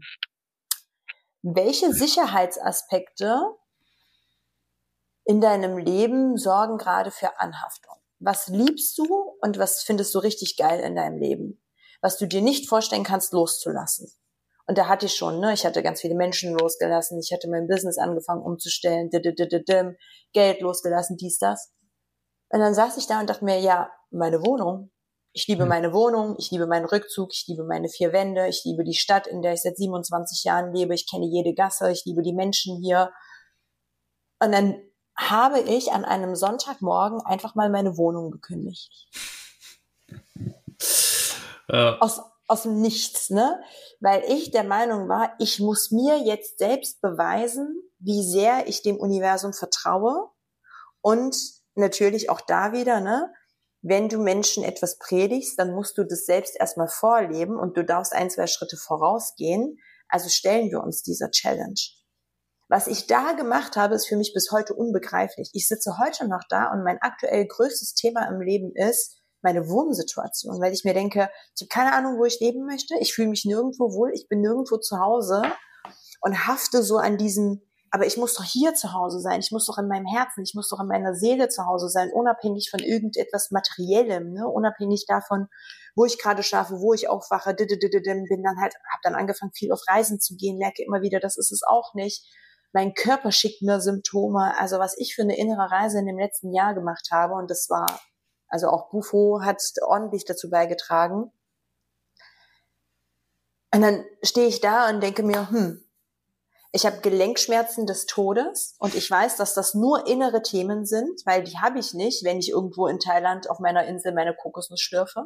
S1: welche Sicherheitsaspekte in deinem Leben sorgen gerade für Anhaftung? Was liebst du und was findest du richtig geil in deinem Leben? Was du dir nicht vorstellen kannst, loszulassen. Und da hatte ich schon, ne, ich hatte ganz viele Menschen losgelassen, ich hatte mein Business angefangen umzustellen, Geld losgelassen, dies, das. Und dann saß ich da und dachte mir, ja, meine Wohnung. Ich liebe meine Wohnung, ich liebe meinen Rückzug, ich liebe meine 4 Wände, ich liebe die Stadt, in der ich seit 27 Jahren lebe, ich kenne jede Gasse, ich liebe die Menschen hier. Und dann habe ich an einem Sonntagmorgen einfach mal meine Wohnung gekündigt. Aus dem Nichts, ne? Weil ich der Meinung war, ich muss mir jetzt selbst beweisen, wie sehr ich dem Universum vertraue. Und natürlich auch da wieder, ne? Wenn du Menschen etwas predigst, dann musst du das selbst erstmal vorleben und du darfst 1, 2 Schritte vorausgehen. Also stellen wir uns dieser Challenge. Was ich da gemacht habe, ist für mich bis heute unbegreiflich. Ich sitze heute noch da und mein aktuell größtes Thema im Leben ist meine Wohnsituation, weil ich mir denke, ich habe keine Ahnung, wo ich leben möchte. Ich fühle mich nirgendwo wohl, ich bin nirgendwo zu Hause und hafte so an diesem, aber ich muss doch hier zu Hause sein, ich muss doch in meinem Herzen, ich muss doch in meiner Seele zu Hause sein, unabhängig von irgendetwas Materiellem, ne? Unabhängig davon, wo ich gerade schlafe, wo ich aufwache, bin dann halt, habe dann angefangen, viel auf Reisen zu gehen, merke immer wieder, das ist es auch nicht. Mein Körper schickt mir Symptome, also was ich für eine innere Reise in dem letzten Jahr gemacht habe, und das war, also auch Bufo hat ordentlich dazu beigetragen. Und dann stehe ich da und denke mir, ich habe Gelenkschmerzen des Todes und ich weiß, dass das nur innere Themen sind, weil die habe ich nicht, wenn ich irgendwo in Thailand auf meiner Insel meine Kokosnuss schlürfe.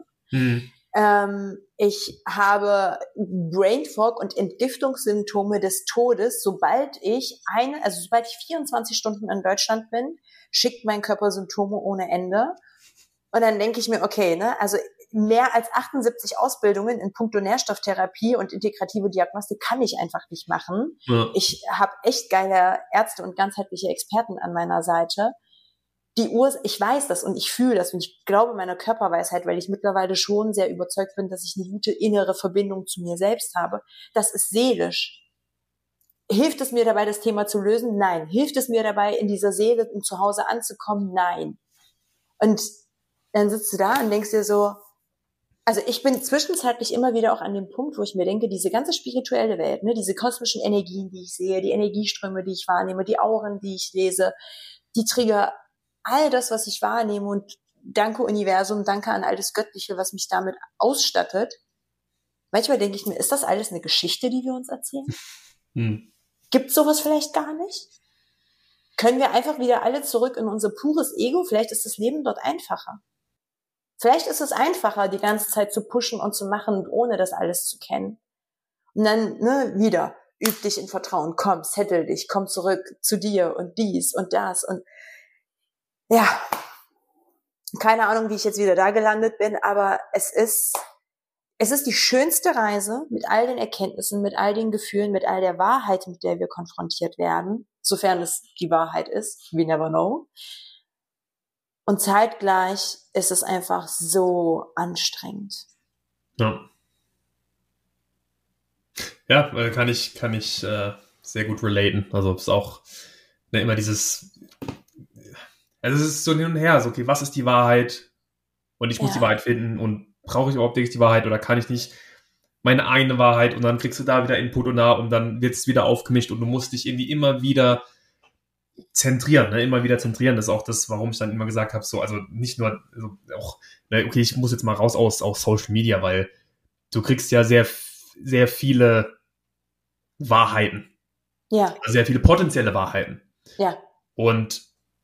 S1: Ich habe Brain Fog und Entgiftungssymptome des Todes, sobald ich 24 Stunden in Deutschland bin, schickt mein Körper Symptome ohne Ende. Und dann denke ich mir, okay, ne, also mehr als 78 Ausbildungen in puncto Nährstofftherapie und integrative Diagnostik kann ich einfach nicht machen. Ja. Ich habe echt geile Ärzte und ganzheitliche Experten an meiner Seite. Ich weiß das und ich fühle das und ich glaube meiner Körperweisheit, weil ich mittlerweile schon sehr überzeugt bin, dass ich eine gute innere Verbindung zu mir selbst habe. Das ist seelisch. Hilft es mir dabei, das Thema zu lösen? Nein. Hilft es mir dabei, in dieser Seele und zu Hause anzukommen? Nein. Und dann sitzt du da und denkst dir so, also ich bin zwischenzeitlich immer wieder auch an dem Punkt, wo ich mir denke, diese ganze spirituelle Welt, ne, diese kosmischen Energien, die ich sehe, die Energieströme, die ich wahrnehme, die Auren, die ich lese, die Trigger, all das, was ich wahrnehme, und danke Universum, danke an all das Göttliche, was mich damit ausstattet. Manchmal denke ich mir, ist das alles eine Geschichte, die wir uns erzählen? Gibt sowas vielleicht gar nicht? können wir einfach wieder alle zurück in unser pures Ego. Vielleicht ist das Leben dort einfacher. Vielleicht ist es einfacher, die ganze Zeit zu pushen und zu machen, ohne das alles zu kennen. Und dann wieder, üb dich in Vertrauen, komm, settle dich, komm zurück zu dir und dies und das. Und ja, keine Ahnung, wie ich jetzt wieder da gelandet bin, aber es ist die schönste Reise mit all den Erkenntnissen, mit all den Gefühlen, mit all der Wahrheit, mit der wir konfrontiert werden, sofern es die Wahrheit ist, we never know. Und zeitgleich ist es einfach so anstrengend.
S2: Ja. Ja, kann ich sehr gut relaten. Also es ist auch immer dieses, also es ist so hin und her, so okay, was ist die Wahrheit? Und ich muss die Wahrheit finden und brauche ich überhaupt wirklich die Wahrheit oder kann ich nicht meine eigene Wahrheit und dann kriegst du da wieder Input und dann wird es wieder aufgemischt und du musst dich irgendwie immer wieder zentrieren, immer wieder zentrieren. Das ist auch das, warum ich dann immer gesagt habe, so, also nicht nur, also auch, okay, ich muss jetzt mal raus aus Social Media, weil du kriegst ja sehr, sehr viele Wahrheiten.
S1: Ja.
S2: Also sehr viele potenzielle Wahrheiten.
S1: Ja.
S2: Und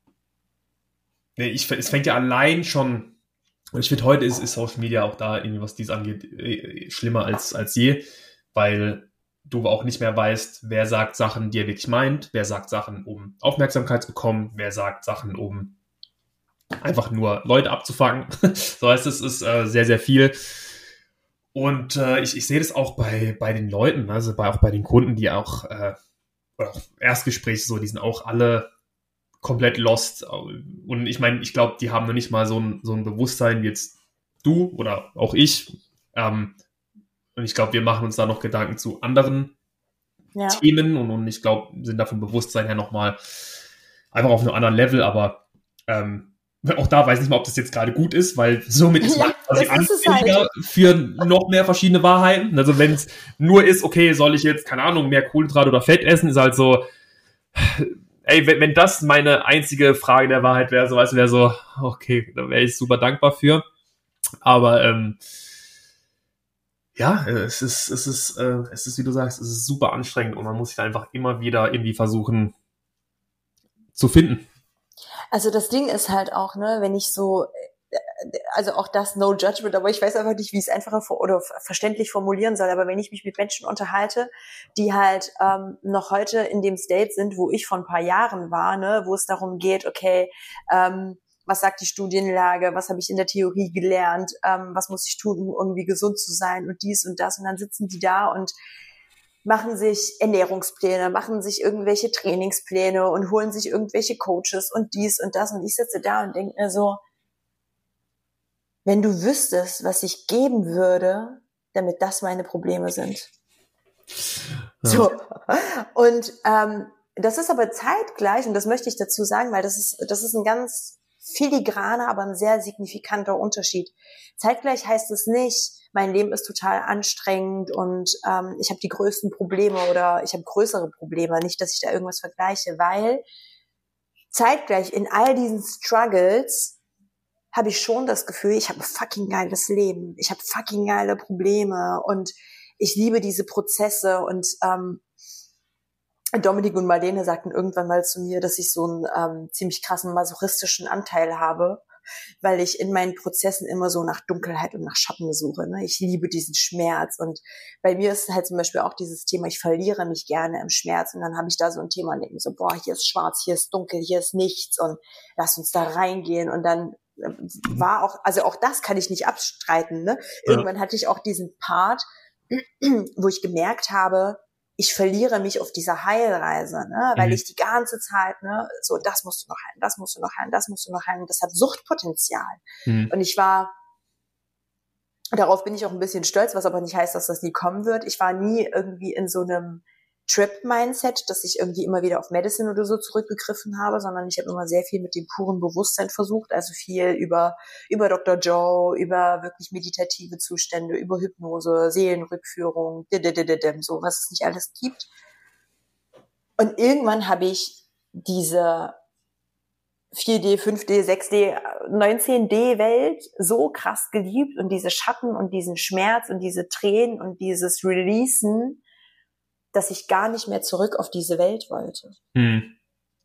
S2: es fängt ja allein schon, und ich finde, heute ist Social Media auch da, irgendwie, was dies angeht, schlimmer als je, weil du auch nicht mehr weißt, wer sagt Sachen, die er wirklich meint, wer sagt Sachen, um Aufmerksamkeit zu bekommen, wer sagt Sachen, um einfach nur Leute abzufangen. So heißt es, ist sehr, sehr viel. Und ich sehe das auch bei den Leuten, also auch bei den Kunden, die auch, oder auch Erstgespräche so, die sind auch alle komplett lost. Und ich meine, ich glaube, die haben noch nicht mal so ein Bewusstsein wie jetzt du oder auch ich. Und ich glaube, wir machen uns da noch Gedanken zu anderen Themen und ich glaube, sind da vom Bewusstsein her nochmal einfach auf einem anderen Level, aber auch da weiß ich nicht mal, ob das jetzt gerade gut ist, weil somit ist man quasi anfälliger für noch mehr verschiedene Wahrheiten. Also wenn es nur ist, okay, soll ich jetzt, keine Ahnung, mehr Kohlenhydrate oder Fett essen, ist halt so, ey, wenn das meine einzige Frage der Wahrheit wäre, so, weißt du, wäre so, okay, da wäre ich super dankbar für. Aber ja, es ist, wie du sagst, es ist super anstrengend und man muss sich einfach immer wieder irgendwie versuchen zu finden.
S1: Also das Ding ist halt auch, wenn ich so, also auch das No Judgment, aber ich weiß einfach nicht, wie ich es einfacher oder verständlich formulieren soll, aber wenn ich mich mit Menschen unterhalte, die halt noch heute in dem State sind, wo ich vor ein paar Jahren war, wo es darum geht, okay, was sagt die Studienlage, was habe ich in der Theorie gelernt, was muss ich tun, um irgendwie gesund zu sein und dies und das und dann sitzen die da und machen sich Ernährungspläne, machen sich irgendwelche Trainingspläne und holen sich irgendwelche Coaches und dies und das und ich sitze da und denke mir so, wenn du wüsstest, was ich geben würde, damit das meine Probleme sind. Ja. So. Und das ist aber zeitgleich, und das möchte ich dazu sagen, weil das ist ein ganz filigraner, aber ein sehr signifikanter Unterschied. Zeitgleich heißt es nicht, mein Leben ist total anstrengend und ich habe die größten Probleme oder ich habe größere Probleme. Nicht, dass ich da irgendwas vergleiche, weil zeitgleich in all diesen Struggles habe ich schon das Gefühl, ich habe ein fucking geiles Leben. Ich habe fucking geile Probleme und ich liebe diese Prozesse und Dominik und Marlene sagten irgendwann mal zu mir, dass ich so einen ziemlich krassen masochistischen Anteil habe, weil ich in meinen Prozessen immer so nach Dunkelheit und nach Schatten suche. Ich liebe diesen Schmerz und bei mir ist halt zum Beispiel auch dieses Thema, ich verliere mich gerne im Schmerz und dann habe ich da so ein Thema und denke mir so, boah, hier ist schwarz, hier ist dunkel, hier ist nichts und lass uns da reingehen und dann war auch, also auch das kann ich nicht abstreiten. Irgendwann hatte ich auch diesen Part, wo ich gemerkt habe, ich verliere mich auf dieser Heilreise, weil ich die ganze Zeit, so, das musst du noch heilen, das musst du noch heilen, das musst du noch heilen, das hat Suchtpotenzial. Und darauf bin ich auch ein bisschen stolz, was aber nicht heißt, dass das nie kommen wird. Ich war nie irgendwie in so einem Trip-Mindset, dass ich irgendwie immer wieder auf Medicine oder so zurückgegriffen habe, sondern ich habe immer sehr viel mit dem puren Bewusstsein versucht, also viel über Dr. Joe, über wirklich meditative Zustände, über Hypnose, Seelenrückführung, so was es nicht alles gibt. Und irgendwann habe ich diese 4D, 5D, 6D, 19D Welt so krass geliebt und diese Schatten und diesen Schmerz und diese Tränen und dieses Releasen, dass ich gar nicht mehr zurück auf diese Welt wollte.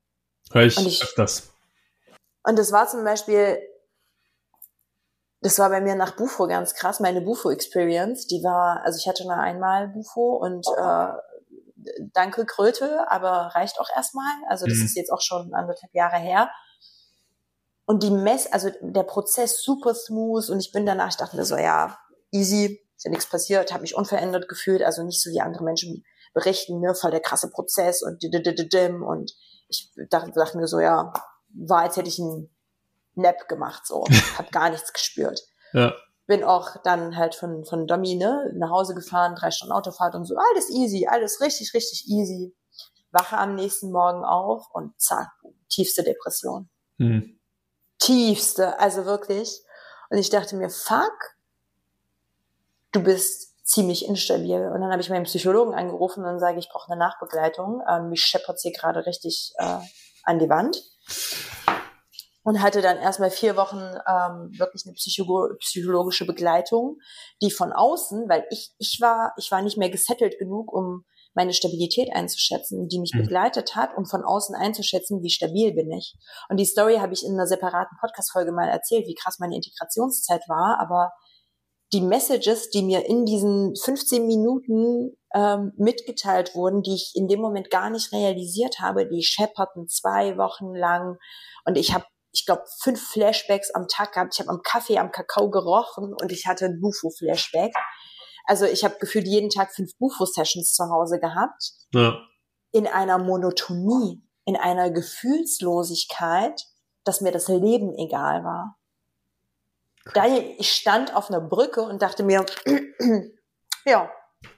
S2: Hör ich öfters.
S1: Und das war zum Beispiel, das war bei mir nach Bufo ganz krass, meine Bufo-Experience, die war, also ich hatte nur einmal Bufo und danke Kröte, aber reicht auch erstmal, also das ist jetzt auch schon 1,5 Jahre her. Und also der Prozess super smooth und ich dachte mir so, ja, easy, ist ja nichts passiert, habe mich unverändert gefühlt, also nicht so wie andere Menschen berichten, ne, voll der krasse Prozess und ich dachte mir so, ja, war, als hätte ich einen Nap gemacht, so, hab gar nichts gespürt.
S2: Ja.
S1: Bin auch dann halt von Domi, ne, nach Hause gefahren, 3 Stunden Autofahrt und so, alles easy, alles richtig, richtig easy. Wache am nächsten Morgen auf und zack, tiefste Depression. Tiefste, also wirklich. Und ich dachte mir, fuck, du bist ziemlich instabil. Und dann habe ich meinen Psychologen angerufen und dann sage ich brauche eine Nachbegleitung. Mich scheppert's hier gerade richtig an die Wand. Und hatte dann erstmal 4 Wochen wirklich eine psychologische Begleitung, die von außen, weil ich war nicht mehr gesettelt genug, um meine Stabilität einzuschätzen, die mich begleitet hat, um von außen einzuschätzen, wie stabil bin ich. Und die Story habe ich in einer separaten Podcast-Folge mal erzählt, wie krass meine Integrationszeit war, aber die Messages, die mir in diesen 15 Minuten mitgeteilt wurden, die ich in dem Moment gar nicht realisiert habe, die schepperten 2 Wochen lang und ich glaube, 5 Flashbacks am Tag gehabt. Ich habe am Kaffee, am Kakao gerochen und ich hatte ein Bufo-Flashback. Also ich habe gefühlt jeden Tag 5 Bufo-Sessions zu Hause gehabt. Ja. In einer Monotonie, in einer Gefühlslosigkeit, dass mir das Leben egal war. Ich stand auf einer Brücke und dachte mir, ja,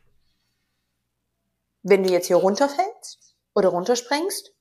S1: wenn du jetzt hier runterfällst oder runterspringst,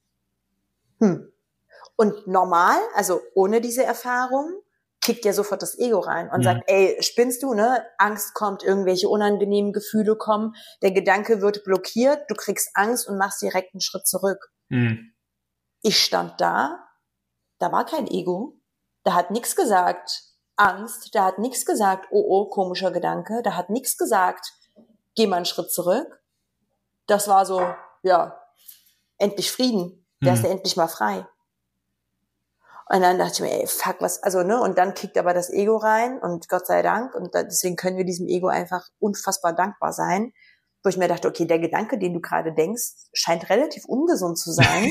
S1: Und normal, also ohne diese Erfahrung, kickt ja sofort das Ego rein und sagt, ey, spinnst du, ne? Angst kommt, irgendwelche unangenehmen Gefühle kommen, der Gedanke wird blockiert, du kriegst Angst und machst direkt einen Schritt zurück. Ich stand da war kein Ego, da hat nichts gesagt, Angst, da hat nichts gesagt, oh, komischer Gedanke, da hat nichts gesagt, geh mal einen Schritt zurück. Das war so, ja, endlich Frieden, der ist ja endlich mal frei. Und dann dachte ich mir, ey, fuck, was, also, ne, und dann kickt aber das Ego rein und Gott sei Dank, und deswegen können wir diesem Ego einfach unfassbar dankbar sein, wo ich mir dachte, okay, der Gedanke, den du gerade denkst, scheint relativ ungesund zu sein.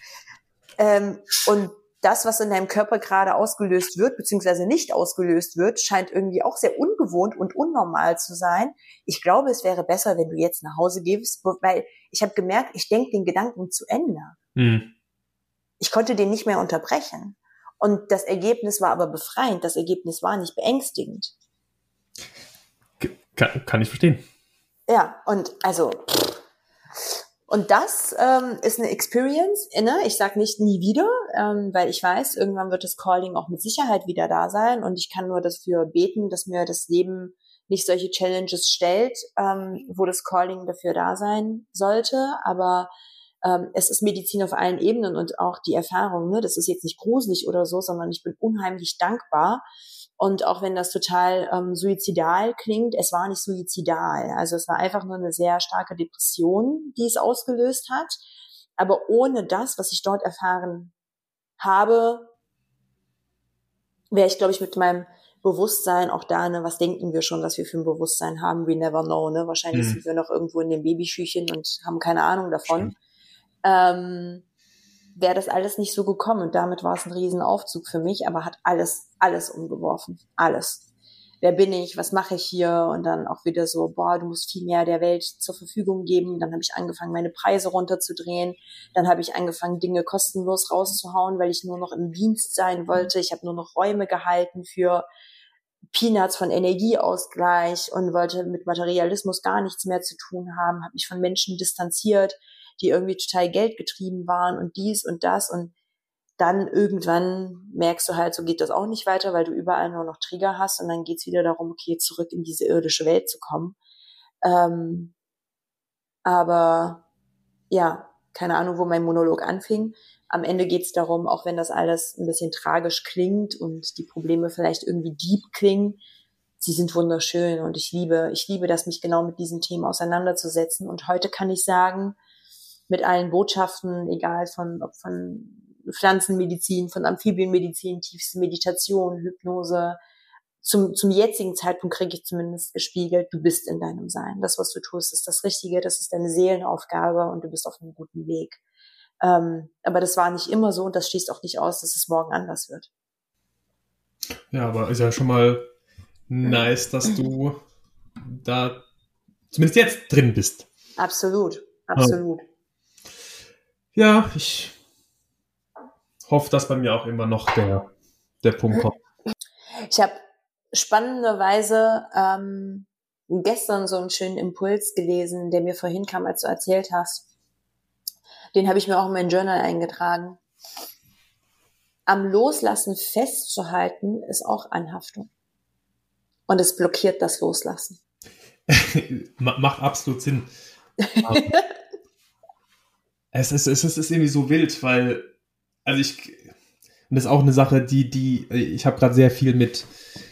S1: Und das, was in deinem Körper gerade ausgelöst wird, beziehungsweise nicht ausgelöst wird, scheint irgendwie auch sehr ungewohnt und unnormal zu sein. Ich glaube, es wäre besser, wenn du jetzt nach Hause gehst, weil ich habe gemerkt, ich denke den Gedanken zu Ende. Ich konnte den nicht mehr unterbrechen. Und das Ergebnis war aber befreiend. Das Ergebnis war nicht beängstigend.
S2: Kann ich verstehen.
S1: Ja, und also, und das ist eine Experience, ne? Ich sag nicht nie wieder, weil ich weiß, irgendwann wird das Calling auch mit Sicherheit wieder da sein und ich kann nur dafür beten, dass mir das Leben nicht solche Challenges stellt, wo das Calling dafür da sein sollte, aber es ist Medizin auf allen Ebenen und auch die Erfahrung, ne? Das ist jetzt nicht gruselig oder so, sondern ich bin unheimlich dankbar. Und auch wenn das total suizidal klingt, es war nicht suizidal. Also es war einfach nur eine sehr starke Depression, die es ausgelöst hat. Aber ohne das, was ich dort erfahren habe, wäre ich, glaube ich, mit meinem Bewusstsein auch da, ne, was denken wir schon, dass wir für ein Bewusstsein haben? We never know, ne? Wahrscheinlich sind wir noch irgendwo in dem Babyschüchen und haben keine Ahnung davon. Wäre das alles nicht so gekommen und damit war es ein Riesenaufzug für mich, aber hat alles umgeworfen, alles. Wer bin ich, was mache ich hier und dann auch wieder so, boah, du musst viel mehr der Welt zur Verfügung geben, dann habe ich angefangen, meine Preise runterzudrehen, dann habe ich angefangen, Dinge kostenlos rauszuhauen, weil ich nur noch im Dienst sein wollte, ich habe nur noch Räume gehalten für Peanuts von Energieausgleich und wollte mit Materialismus gar nichts mehr zu tun haben, habe mich von Menschen distanziert, die irgendwie total geldgetrieben waren und dies und das und dann irgendwann merkst du halt, so geht das auch nicht weiter, weil du überall nur noch Trigger hast und dann geht's wieder darum, okay, zurück in diese irdische Welt zu kommen. Aber ja, keine Ahnung, wo mein Monolog anfing. Am Ende geht's darum, auch wenn das alles ein bisschen tragisch klingt und die Probleme vielleicht irgendwie deep klingen, sie sind wunderschön und ich liebe das, mich genau mit diesen Themen auseinanderzusetzen und heute kann ich sagen, mit allen Botschaften, egal ob von Pflanzenmedizin, von Amphibienmedizin, tiefste Meditation, Hypnose. Zum jetzigen Zeitpunkt kriege ich zumindest gespiegelt, du bist in deinem Sein. Das, was du tust, ist das Richtige, das ist deine Seelenaufgabe und du bist auf einem guten Weg. Aber das war nicht immer so und das schließt auch nicht aus, dass es morgen anders wird.
S2: Ja, aber ist ja schon mal nice, dass du da zumindest jetzt drin bist.
S1: Absolut.
S2: Ja, ich hoffe, dass bei mir auch immer noch der Punkt kommt.
S1: Ich habe spannenderweise gestern so einen schönen Impuls gelesen, der mir vorhin kam, als du erzählt hast. Den habe ich mir auch in mein Journal eingetragen. Am Loslassen festzuhalten ist auch Anhaftung. Und es blockiert das Loslassen.
S2: Macht absolut Sinn. Es ist irgendwie so wild, weil, also das ist auch eine Sache, die ich habe gerade sehr viel mit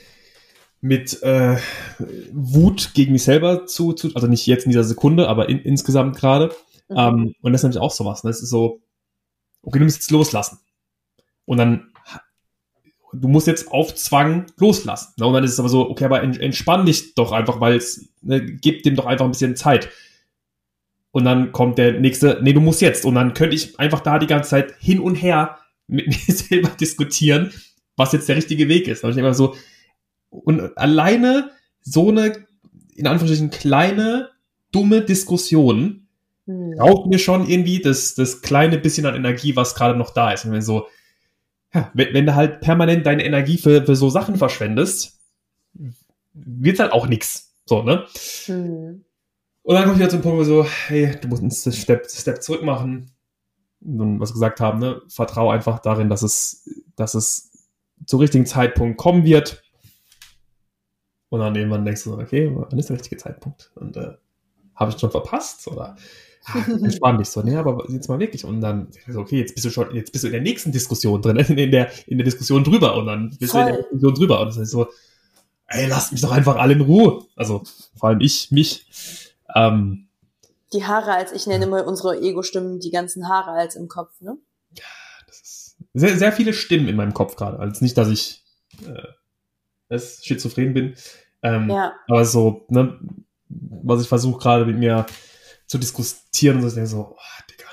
S2: Wut gegen mich selber also nicht jetzt in dieser Sekunde, aber insgesamt gerade. Und das ist nämlich auch sowas. Ne? Es ist so, okay, du musst jetzt loslassen. Und dann, du musst jetzt auf Zwang loslassen. Ne? Und dann ist es aber so, okay, aber entspann dich doch einfach, weil gib dem doch einfach ein bisschen Zeit. Und dann kommt der nächste, nee, du musst jetzt. Und dann könnte ich einfach da die ganze Zeit hin und her mit mir selber diskutieren, was jetzt der richtige Weg ist. Da ich immer so, und alleine so eine, in Anführungsstrichen, kleine, dumme Diskussion raubt mir schon irgendwie das kleine bisschen an Energie, was gerade noch da ist. Und wenn so, ja, wenn du halt permanent deine Energie für so Sachen verschwendest, wird's halt auch nix. So, ne? Und dann komme ich wieder zum Punkt, wo so, hey, du musst einen Step zurück machen. Und was gesagt haben, ne? Vertrau einfach darin, dass es zum richtigen Zeitpunkt kommen wird. Und dann irgendwann denkst du, okay, wann ist der richtige Zeitpunkt? Und habe ich schon verpasst? Oder entspann dich so, nee, aber jetzt mal wirklich. Und dann, okay, jetzt bist du in der nächsten Diskussion drin, in der Diskussion drüber. Und dann bist du in der Diskussion drüber. Und das ist so, ey, lasst mich doch einfach alle in Ruhe. Also, vor allem mich.
S1: Die Haare ich nenne mal unsere Ego-Stimmen, die ganzen Haare als im Kopf, ne?
S2: Ja, das ist sehr, sehr viele Stimmen in meinem Kopf gerade. Also nicht, dass ich schizophren bin.
S1: Ja.
S2: Aber so, ne, was ich versuche gerade mit mir zu diskutieren und so, ich denke so, oh, Digga.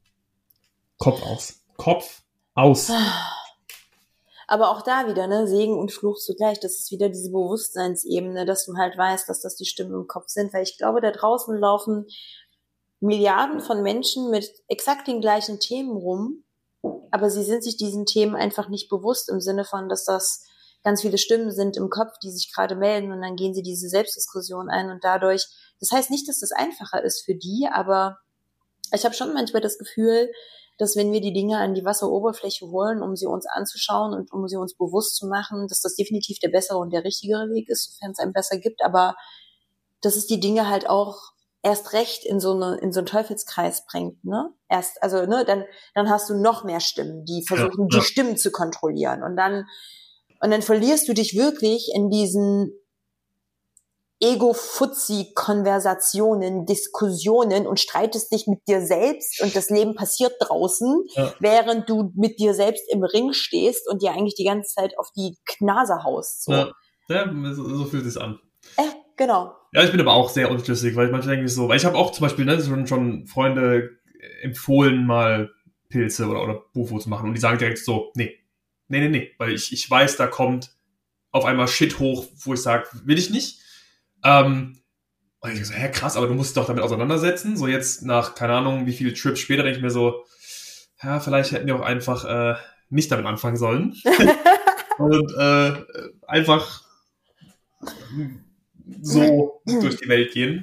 S2: Kopf aus.
S1: Aber auch da wieder, ne, Segen und Fluch zugleich, das ist wieder diese Bewusstseinsebene, dass du halt weißt, dass das die Stimmen im Kopf sind, weil ich glaube, da draußen laufen Milliarden von Menschen mit exakt den gleichen Themen rum, aber sie sind sich diesen Themen einfach nicht bewusst im Sinne von, dass das ganz viele Stimmen sind im Kopf, die sich gerade melden und dann gehen sie diese Selbstdiskussion ein und dadurch, das heißt nicht, dass das einfacher ist für die, aber ich habe schon manchmal das Gefühl, dass wenn wir die Dinge an die Wasseroberfläche holen, um sie uns anzuschauen und um sie uns bewusst zu machen, dass das definitiv der bessere und der richtigere Weg ist, sofern es einen besser gibt, aber dass es die Dinge halt auch erst recht in so einen Teufelskreis bringt, ne? Dann hast du noch mehr Stimmen, die versuchen, die Stimmen zu kontrollieren und dann verlierst du dich wirklich in diesen Ego-Fuzzi-Konversationen, Diskussionen und streitest dich mit dir selbst und das Leben passiert draußen, während du mit dir selbst im Ring stehst und dir eigentlich die ganze Zeit auf die Nase haust. So.
S2: Ja, so fühlt es an.
S1: Genau.
S2: Ja, ich bin aber auch sehr unschlüssig, weil manchmal denke ich so, weil ich habe auch zum Beispiel schon Freunde empfohlen, mal Pilze oder Bufo zu machen und die sagen direkt so, nee, weil ich weiß, da kommt auf einmal Shit hoch, wo ich sage, will ich nicht. Und ich so, krass, aber du musst dich doch damit auseinandersetzen. So jetzt nach, keine Ahnung, wie viele Trips später, denke ich mir so, ja, vielleicht hätten wir auch einfach nicht damit anfangen sollen. Und einfach so durch die Welt gehen.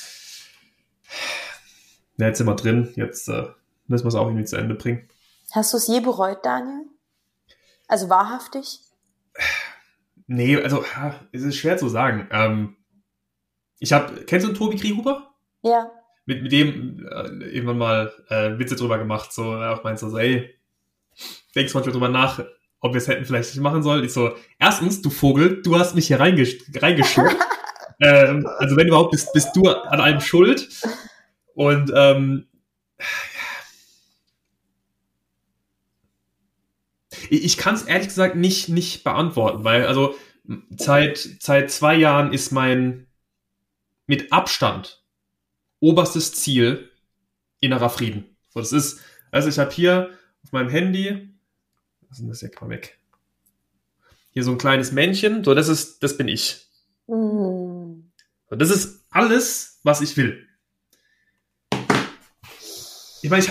S2: Ja, jetzt sind wir drin. Jetzt müssen wir es auch irgendwie zu Ende bringen.
S1: Hast du es je bereut, Daniel? Also wahrhaftig?
S2: Nee, also es ist schwer zu sagen. Kennst du Tobi Kriehuber?
S1: Ja.
S2: Mit dem irgendwann mal Witze drüber gemacht. So, er auch meint so, ey, denkst manchmal drüber nach, ob wir es hätten vielleicht nicht machen sollen. Ich so, erstens, du Vogel, du hast mich hier reingeschickt. Also wenn überhaupt, bist du an allem schuld. Und Ich kann es ehrlich gesagt nicht beantworten, weil also seit 2 Jahren ist mein mit Abstand oberstes Ziel innerer Frieden. So, das ist, also ich habe hier auf meinem Handy, was ist denn das jetzt mal weg? Hier so ein kleines Männchen, so das bin ich. So, das ist alles, was ich will. Ich meine,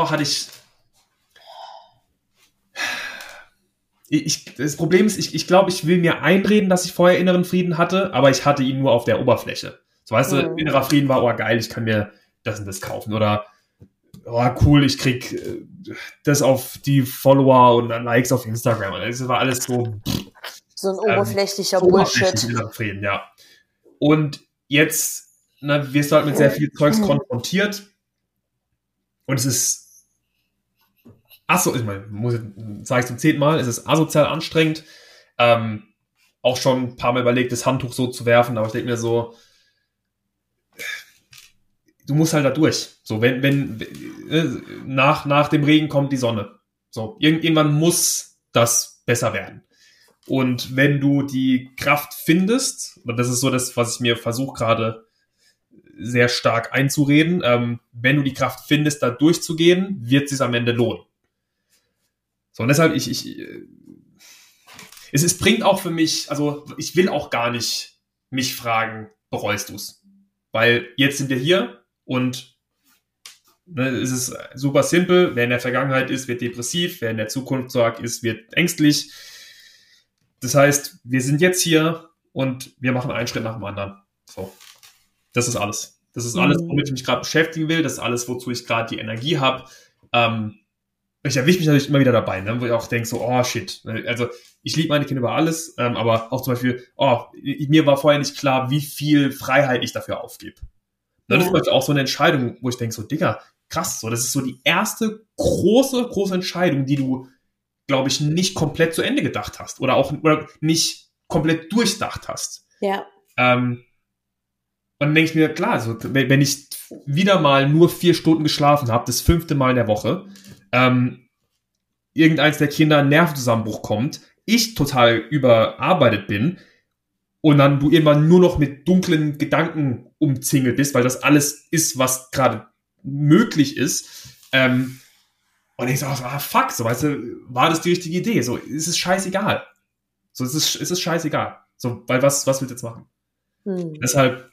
S2: das Problem ist, ich glaube, ich will mir einreden, dass ich vorher inneren Frieden hatte, aber ich hatte ihn nur auf der Oberfläche. So, weißt du, innerer Frieden war, oh geil, ich kann mir das und das kaufen. Oder, oh cool, ich krieg das auf die Follower und dann Likes auf Instagram. Das war alles so...
S1: So ein oberflächlicher Bullshit.
S2: Innerer Frieden, ja. Und jetzt wirst du halt mit sehr viel Zeugs konfrontiert. Und es ist... Achso, ich meine, sage ich zum 10. Mal, es ist asozial anstrengend. Auch schon ein paar Mal überlegt, das Handtuch so zu werfen, aber ich denke mir so, du musst halt da durch. So, wenn nach dem Regen kommt die Sonne. So, irgendwann muss das besser werden. Und wenn du die Kraft findest, und das ist so das, was ich mir versuche gerade sehr stark einzureden, wenn du die Kraft findest, da durchzugehen, wird es sich am Ende lohnen. So, und deshalb, es bringt auch für mich, also ich will auch gar nicht mich fragen, bereust du's? Weil jetzt sind wir hier und es ist super simpel, wer in der Vergangenheit ist, wird depressiv, wer in der Zukunft sorgt ist, wird ängstlich. Das heißt, wir sind jetzt hier und wir machen einen Schritt nach dem anderen. So, das ist alles. Das ist alles, womit ich mich gerade beschäftigen will, das ist alles, wozu ich gerade die Energie habe. Ich erwische mich natürlich immer wieder dabei, ne, wo ich auch denke so, oh shit, also ich liebe meine Kinder über alles, aber auch zum Beispiel, mir war vorher nicht klar, wie viel Freiheit ich dafür aufgebe. Das ist zum Beispiel auch so eine Entscheidung, wo ich denke so, Digga, krass, so, das ist so die erste große Entscheidung, die du, glaube ich, nicht komplett zu Ende gedacht hast oder nicht komplett durchdacht hast.
S1: Ja.
S2: Und dann denke ich mir, klar, also, wenn ich wieder mal nur 4 Stunden geschlafen habe, das 5. Mal in der Woche, irgendeins der Kinder einen Nervenzusammenbruch kommt, ich total überarbeitet bin und dann du irgendwann nur noch mit dunklen Gedanken umzingelt bist, weil das alles ist, was gerade möglich ist. Und ich so, fuck, so, weißt du, war das die richtige Idee? So, es ist scheißegal. So, es ist scheißegal. So, weil was willst du jetzt machen? Deshalb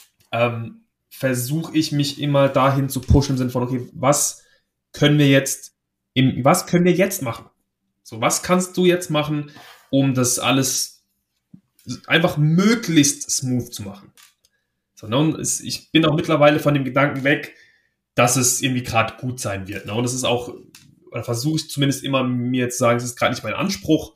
S2: versuche ich mich immer dahin zu pushen im Sinne von, okay, was können wir jetzt machen? So, was kannst du jetzt machen, um das alles einfach möglichst smooth zu machen? So, ne? Und ich bin auch mittlerweile von dem Gedanken weg, dass es irgendwie gerade gut sein wird. Ne? Und das ist auch, oder versuche ich zumindest immer mir zu sagen, es ist gerade nicht mein Anspruch.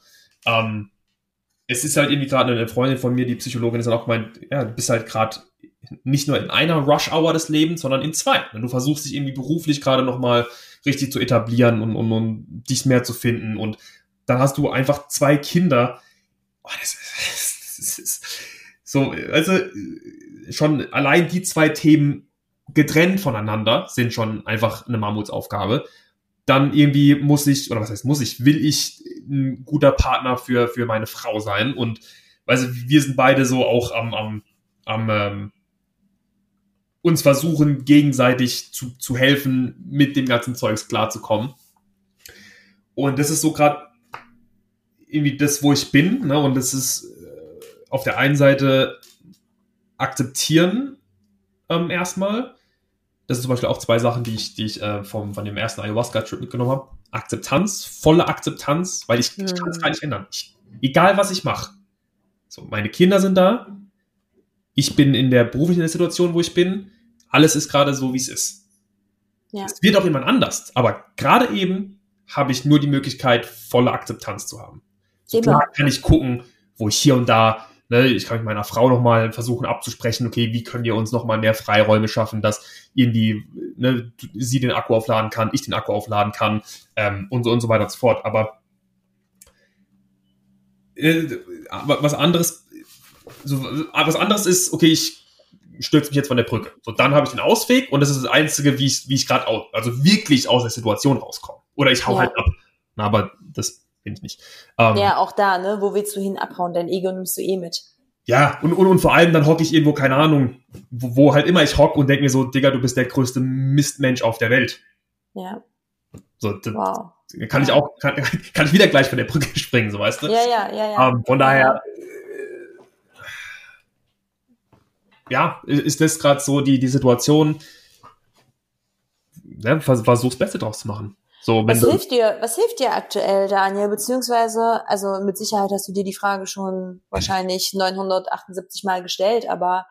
S2: Es ist halt irgendwie gerade eine Freundin von mir, die Psychologin, ist dann auch gemeint, ja, du bist halt gerade nicht nur in einer Rush-Hour des Lebens, sondern in 2. Du versuchst dich irgendwie beruflich gerade nochmal richtig zu etablieren und dich mehr zu finden. Und dann hast du einfach 2 Kinder. Oh, das ist so, also schon allein die 2 Themen getrennt voneinander sind schon einfach eine Mammutsaufgabe. Dann irgendwie will ich ein guter Partner für meine Frau sein. Und also wir sind beide so auch am uns versuchen, gegenseitig zu helfen, mit dem ganzen Zeugs klarzukommen. Und das ist so gerade irgendwie das, wo ich bin. Ne? Und das ist auf der einen Seite akzeptieren erstmal. Das sind zum Beispiel auch 2 Sachen, die ich von dem ersten Ayahuasca-Trip mitgenommen habe. Akzeptanz, volle Akzeptanz, weil ich kann es gar nicht ändern. Egal, was ich mache. So, meine Kinder sind da. Ich bin in der beruflichen Situation, wo ich bin. Alles ist gerade so, wie es ist. Ja. Es wird auch jemand anders. Aber gerade eben habe ich nur die Möglichkeit, volle Akzeptanz zu haben. So kann ich gucken, wo ich hier und da, ne, ich kann mit meiner Frau nochmal versuchen abzusprechen, okay, wie können wir uns nochmal mehr Freiräume schaffen, dass irgendwie sie den Akku aufladen kann, ich den Akku aufladen kann und so weiter und so fort. Aber was anderes ist, okay, ich stürze mich jetzt von der Brücke. So, dann habe ich den Ausweg und das ist das Einzige, wie ich gerade also wirklich aus der Situation rauskomme. Oder ich hau halt ab. Na, aber das bin ich nicht.
S1: Ja, auch da, ne? Wo willst du hin abhauen? Dein Ego nimmst du mit.
S2: Ja, und vor allem dann hocke ich irgendwo, keine Ahnung, wo halt immer ich hocke und denke mir so, Digga, du bist der größte Mistmensch auf der Welt.
S1: Ja.
S2: So, wow. Kann ich wieder gleich von der Brücke springen, so, weißt du?
S1: Ja.
S2: Von daher, ja, ist das gerade so die Situation, ne, versuch's Beste draus zu machen. So,
S1: was hilft dir aktuell, Daniel? Beziehungsweise, also mit Sicherheit hast du dir die Frage schon wahrscheinlich 978 Mal gestellt, aber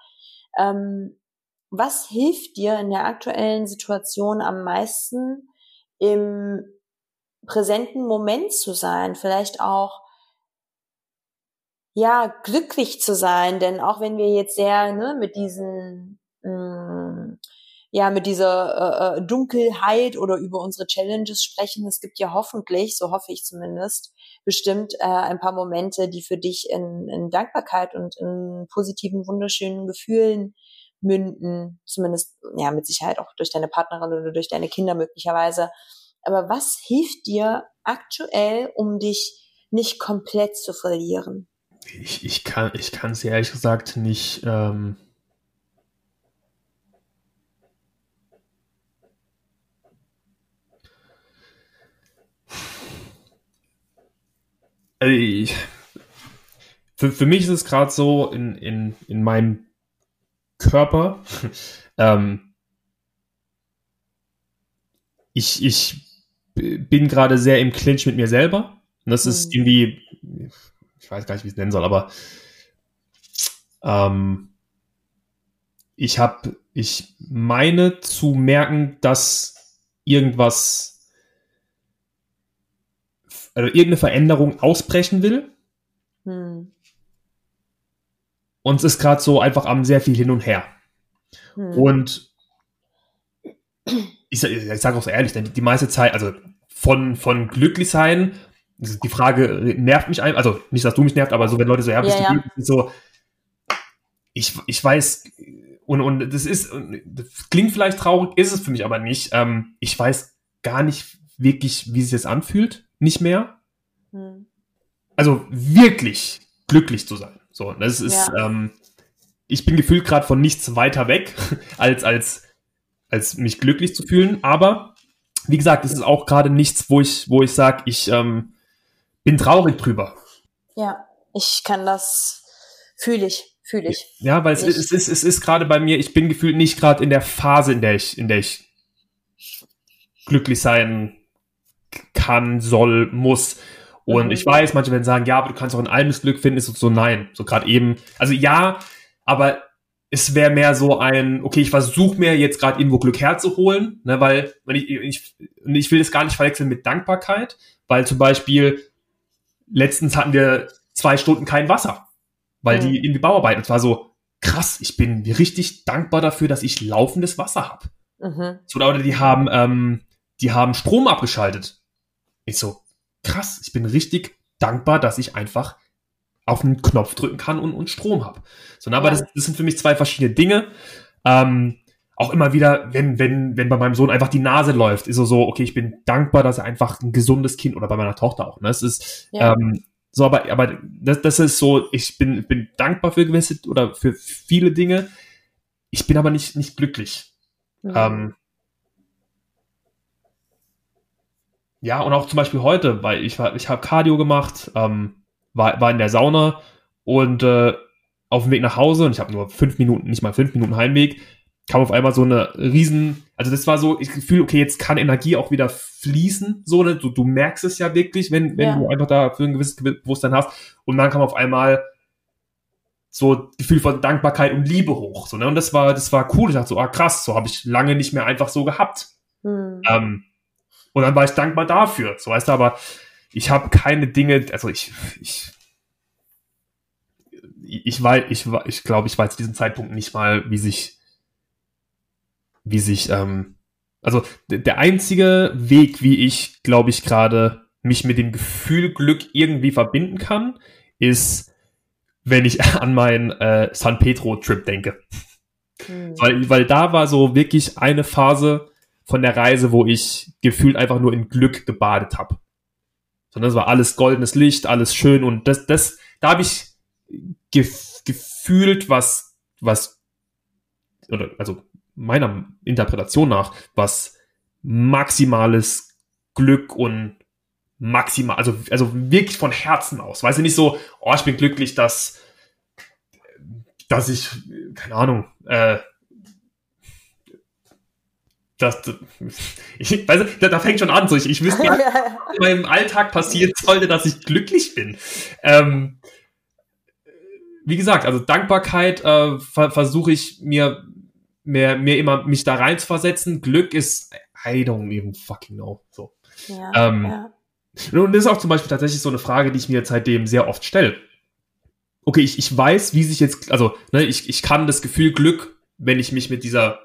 S1: was hilft dir in der aktuellen Situation am meisten, im präsenten Moment zu sein? Vielleicht auch, ja, glücklich zu sein, denn auch wenn wir jetzt sehr, ne, mit diesen mit dieser Dunkelheit oder über unsere Challenges sprechen. Es gibt ja hoffentlich, so hoffe ich zumindest, bestimmt ein paar Momente, die für dich in Dankbarkeit und in positiven, wunderschönen Gefühlen münden. Zumindest, ja, mit Sicherheit auch durch deine Partnerin oder durch deine Kinder möglicherweise. Aber was hilft dir aktuell, um dich nicht komplett zu verlieren?
S2: Ich kann es ehrlich gesagt nicht... Also für mich ist es gerade so in meinem Körper, ich bin gerade sehr im Clinch mit mir selber. Und das ist irgendwie, ich weiß gar nicht, wie ich es nennen soll, aber ich meine zu merken, dass irgendeine Veränderung ausbrechen will. Und es ist gerade so einfach am sehr viel hin und her. Und ich sage auch so ehrlich, denn die meiste Zeit, also von glücklich sein, die Frage nervt mich einfach, also nicht, dass du mich nervt, aber so, wenn Leute so, bist du glücklich, so, ich weiß, und das klingt vielleicht traurig, ist es für mich aber nicht. Ich weiß gar nicht wirklich, wie sich das anfühlt, nicht mehr. Also wirklich glücklich zu sein. So, das ist, ich bin gefühlt gerade von nichts weiter weg, als mich glücklich zu fühlen. Aber wie gesagt, es ist auch gerade nichts, wo ich sage, ich bin traurig drüber.
S1: Ja, ich kann das, fühle ich.
S2: Ja, weil es ist gerade bei mir, ich bin gefühlt nicht gerade in der Phase, in der ich glücklich sein kann, soll, muss. Und ich weiß, manche werden sagen, ja, aber du kannst auch in allem das Glück finden, ist so nein. So gerade eben, also ja, aber es wäre mehr so ein, okay, ich versuche mir jetzt gerade irgendwo Glück herzuholen, ne, weil ich will das gar nicht verwechseln mit Dankbarkeit, weil zum Beispiel letztens hatten wir 2 Stunden kein Wasser, weil die irgendwie Bauarbeiten, es war so, krass, ich bin richtig dankbar dafür, dass ich laufendes Wasser habe. So, oder die haben Strom abgeschaltet. Ich so, krass, ich bin richtig dankbar, dass ich einfach auf einen Knopf drücken kann und Strom habe. So, aber das sind für mich 2 verschiedene Dinge. Auch immer wieder, wenn bei meinem Sohn einfach die Nase läuft, ist so, okay, ich bin dankbar, dass er einfach ein gesundes Kind, oder bei meiner Tochter auch, ne? Es ist, so, aber das ist so, ich bin dankbar für gewisse oder für viele Dinge. Ich bin aber nicht glücklich. Ja, und auch zum Beispiel heute, weil ich habe Cardio gemacht, war in der Sauna und auf dem Weg nach Hause, und ich habe nur 5 Minuten, nicht mal 5 Minuten Heimweg, kam auf einmal so eine also das war so, ich Gefühl, okay, jetzt kann Energie auch wieder fließen, so, ne? Du merkst es ja wirklich, wenn du einfach da für ein gewisses Bewusstsein hast, und dann kam auf einmal so Gefühl von Dankbarkeit und Liebe hoch, so, ne? Und das war cool, ich dachte so, krass, so habe ich lange nicht mehr einfach so gehabt. Und dann war ich dankbar dafür, so, weißt du, aber ich habe keine Dinge, also ich glaube, ich weiß zu diesem Zeitpunkt nicht mal, wie sich, also der einzige Weg, wie ich, glaube ich, gerade mich mit dem Gefühl Glück irgendwie verbinden kann, ist, wenn ich an meinen San Pedro-Trip denke. Weil da war so wirklich eine Phase von der Reise, wo ich gefühlt einfach nur in Glück gebadet habe. Sondern es war alles goldenes Licht, alles schön und da habe ich gefühlt, oder also meiner Interpretation nach, was maximales Glück und maximal, also wirklich von Herzen aus. Weißt du, nicht so, oh, ich bin glücklich, dass ich, keine Ahnung, da fängt schon an, so ich wüsste nicht, was in meinem Alltag passiert sollte, dass ich glücklich bin. Wie gesagt, also Dankbarkeit versuche ich mir immer mich da rein zu versetzen. Glück ist, I don't even fucking know. So. Ja. Und das ist auch zum Beispiel tatsächlich so eine Frage, die ich mir seitdem sehr oft stelle. Okay, ich weiß, wie sich jetzt, also ne, ich kann das Gefühl Glück, wenn ich mich mit dieser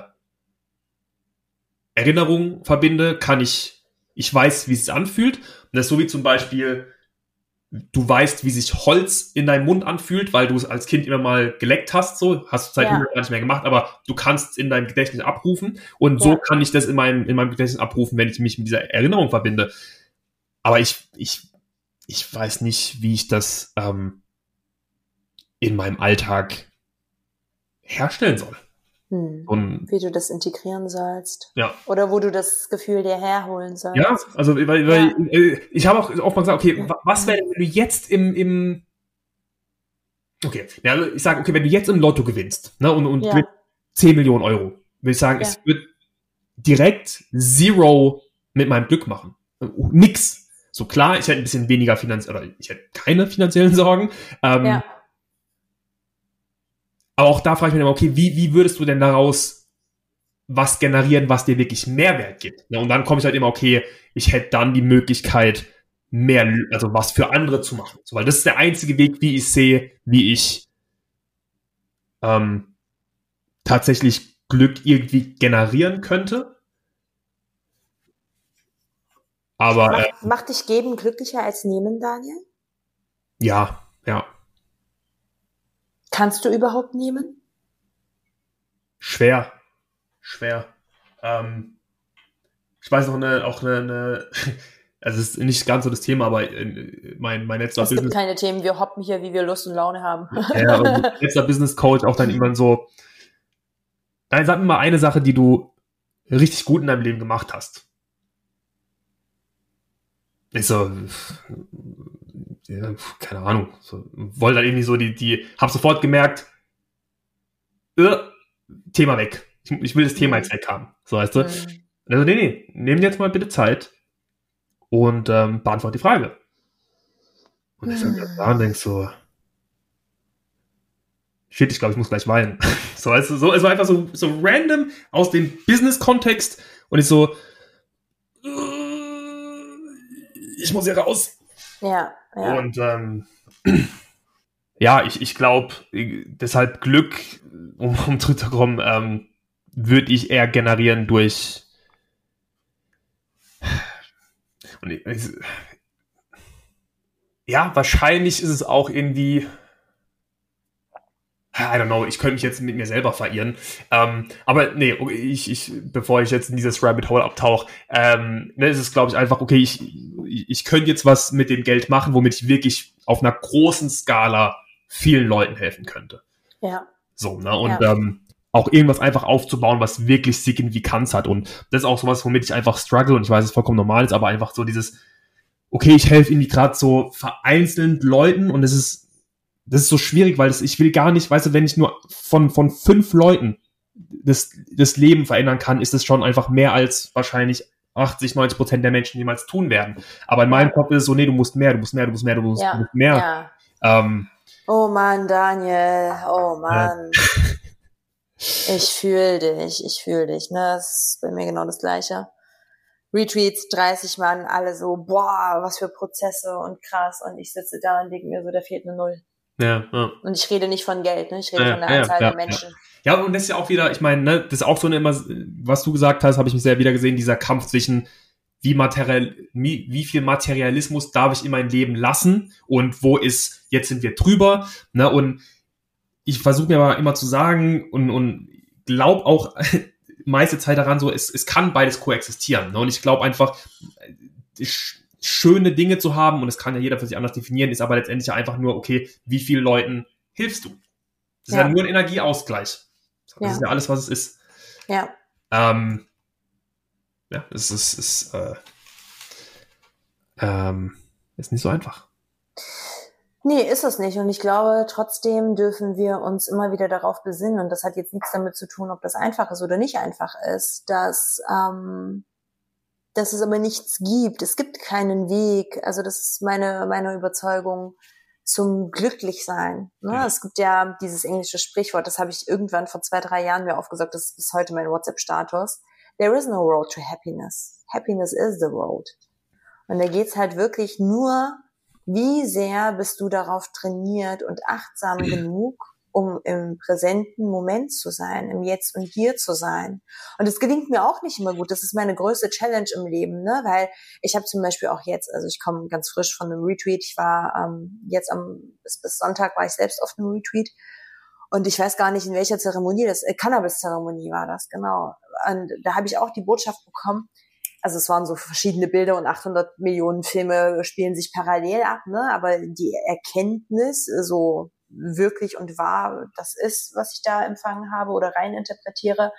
S2: Erinnerung verbinde, ich weiß, wie es sich anfühlt. Und das ist so wie zum Beispiel, du weißt, wie sich Holz in deinem Mund anfühlt, weil du es als Kind immer mal geleckt hast, so, hast du seitdem gar nicht mehr gemacht, aber du kannst es in deinem Gedächtnis abrufen und so kann ich das in meinem Gedächtnis abrufen, wenn ich mich mit dieser Erinnerung verbinde. Aber ich weiß nicht, wie ich das in meinem Alltag herstellen soll. Und,
S1: wie du das integrieren sollst.
S2: Ja.
S1: Oder wo du das Gefühl dir herholen sollst.
S2: Ja, also weil ich habe auch oft mal gesagt, okay, was wäre, wenn du jetzt okay, ja, also ich sage, okay, wenn du jetzt im Lotto gewinnst, ne, und gewinnst 10 Millionen Euro, würde ich sagen, es wird direkt Zero mit meinem Glück machen. Nix. So klar, ich hätte ein bisschen weniger ich hätte keine finanziellen Sorgen. Aber auch da frage ich mich immer, okay, wie würdest du denn daraus was generieren, was dir wirklich Mehrwert gibt? Ja, und dann komme ich halt immer, okay, ich hätte dann die Möglichkeit, also was für andere zu machen. So, weil das ist der einzige Weg, wie ich sehe, wie ich tatsächlich Glück irgendwie generieren könnte. Aber
S1: macht dich geben glücklicher als nehmen, Daniel?
S2: Ja.
S1: Kannst du überhaupt nehmen?
S2: Schwer. Ich weiß noch also es ist nicht ganz so das Thema, aber mein letzter
S1: Business... Es gibt keine Themen, wir hoppen hier, wie wir Lust und Laune haben.
S2: Ja, und mein letzter Business Coach auch dann irgendwann so, dann sag mir mal eine Sache, die du richtig gut in deinem Leben gemacht hast. Ich so, ja, keine Ahnung, so, wollte dann irgendwie so hab sofort gemerkt, Thema weg. Ich will das Thema jetzt weg haben. So, weißt du? Also, nee, nimm dir jetzt mal bitte Zeit und beantworte die Frage. Und ich fand da und denk so, shit, ich glaube, ich muss gleich weinen. So, weißt du, so, es war einfach so random aus dem Business-Kontext und ich so, ich muss hier raus.
S1: Ja.
S2: Und ja, ich glaube, deshalb Glück, um zurückzukommen, würde ich eher generieren durch ja, wahrscheinlich ist es auch irgendwie I don't know, ich könnte mich jetzt mit mir selber verirren. Aber nee, bevor ich jetzt in dieses Rabbit Hole abtauche, ist es, glaube ich, einfach, okay, ich könnte jetzt was mit dem Geld machen, womit ich wirklich auf einer großen Skala vielen Leuten helfen könnte.
S1: Ja.
S2: So, ne? Und auch irgendwas einfach aufzubauen, was wirklich Signifikanz hat. Und das ist auch sowas, womit ich einfach struggle und ich weiß, es vollkommen normal ist, aber einfach so dieses, okay, ich helfe irgendwie gerade so vereinzelt Leuten und das ist so schwierig, weil ich will gar nicht, weißt du, wenn ich nur von 5 Leuten das Leben verändern kann, ist es schon einfach mehr als wahrscheinlich 80-90% der Menschen jemals tun werden. Aber in meinem Kopf ist es so, nee, du musst mehr.
S1: Ja. Oh Mann, Daniel, oh Mann. Ich fühle dich, ne? Das ist bei mir genau das Gleiche. Retreats, 30 Mann, alle so, boah, was für Prozesse und krass. Und ich sitze da und denke mir so, da fehlt eine Null.
S2: Ja.
S1: Und ich rede nicht von Geld, ne? Ich rede von der Anzahl der Menschen.
S2: Ja, und das ist ja auch wieder, ich meine, ne, das ist auch so immer, was du gesagt hast, habe ich mich sehr wieder gesehen, dieser Kampf zwischen wie viel Materialismus darf ich in mein Leben lassen und wo ist, jetzt sind wir drüber, ne, und ich versuche mir aber immer zu sagen und glaube auch meiste Zeit daran, so es kann beides koexistieren. Ne? Und ich glaube einfach, schöne Dinge zu haben, und es kann ja jeder für sich anders definieren, ist aber letztendlich ja einfach nur, okay, wie vielen Leuten hilfst du? Das ist ja nur ein Energieausgleich. Das ist ja alles, was es ist.
S1: Ja.
S2: Es ist nicht so einfach.
S1: Nee, ist es nicht. Und ich glaube, trotzdem dürfen wir uns immer wieder darauf besinnen, und das hat jetzt nichts damit zu tun, ob das einfach ist oder nicht einfach ist, dass es aber nichts gibt. Es gibt keinen Weg. Also das ist meine Überzeugung zum Glücklichsein. Ne?
S2: Ja.
S1: Es gibt ja dieses englische Sprichwort, das habe ich irgendwann vor 2-3 Jahren mir aufgesagt, das ist bis heute mein WhatsApp-Status. There is no road to happiness. Happiness is the road. Und da geht's halt wirklich nur, wie sehr bist du darauf trainiert und achtsam genug, um im präsenten Moment zu sein, im Jetzt und Hier zu sein. Und es gelingt mir auch nicht immer gut. Das ist meine größte Challenge im Leben, ne? Weil ich habe zum Beispiel auch jetzt, also ich komme ganz frisch von einem Retreat. Ich war jetzt bis Sonntag war ich selbst auf einem Retreat. Und ich weiß gar nicht, in welcher Zeremonie Cannabis-Zeremonie war das, genau. Und da habe ich auch die Botschaft bekommen, also es waren so verschiedene Bilder und 800 Millionen Filme spielen sich parallel ab, ne? Aber die Erkenntnis, so wirklich und wahr das ist, was ich da empfangen habe oder rein interpretiere,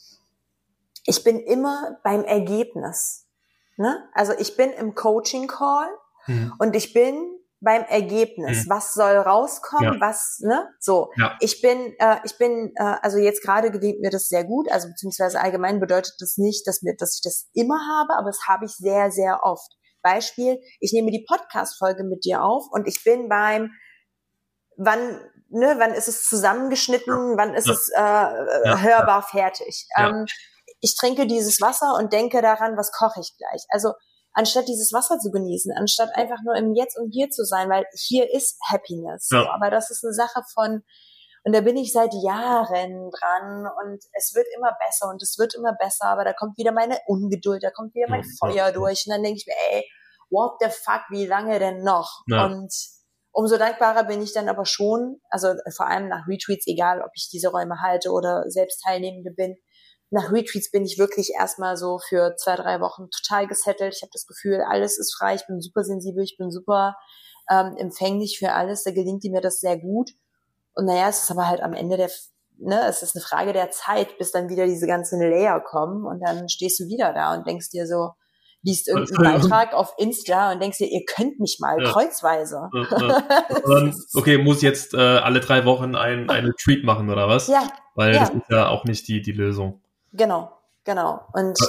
S1: ich bin immer beim Ergebnis. Ne? Also ich bin im Coaching-Call und ich bin beim Ergebnis. Was soll rauskommen? Was, ne? So. Ja. Ich bin, also jetzt gerade gelingt mir das sehr gut, also beziehungsweise allgemein bedeutet das nicht, dass ich das immer habe, aber das habe ich sehr, sehr oft. Beispiel, ich nehme die Podcast-Folge mit dir auf und ich bin beim, wann ist es zusammengeschnitten, wann ist es hörbar fertig. Ja. Ich trinke dieses Wasser und denke daran, was koche ich gleich. Also anstatt dieses Wasser zu genießen, anstatt einfach nur im Jetzt und Hier zu sein, weil hier ist Happiness. Ja. So, aber das ist eine Sache von, und da bin ich seit Jahren dran und es wird immer besser und es wird immer besser, aber da kommt wieder meine Ungeduld, da kommt wieder mein Feuer durch und dann denke ich mir, ey, what the fuck, wie lange denn noch? Ja. Und umso dankbarer bin ich dann aber schon, also vor allem nach Retreats, egal ob ich diese Räume halte oder selbst Teilnehmende bin, nach Retreats bin ich wirklich erstmal so für 2-3 Wochen total gesettelt. Ich habe das Gefühl, alles ist frei, ich bin super sensibel, ich bin super empfänglich für alles, da gelingt mir das sehr gut. Und naja, es ist aber halt am Ende es ist eine Frage der Zeit, bis dann wieder diese ganzen Layer kommen und dann stehst du wieder da und denkst dir so, liest irgendeinen Beitrag auf Insta und denkst dir, ihr könnt mich mal kreuzweise.
S2: Okay, muss jetzt alle 3 Wochen ein Retreat machen oder was? Ja. Weil das ist ja auch nicht die Lösung.
S1: Genau. Und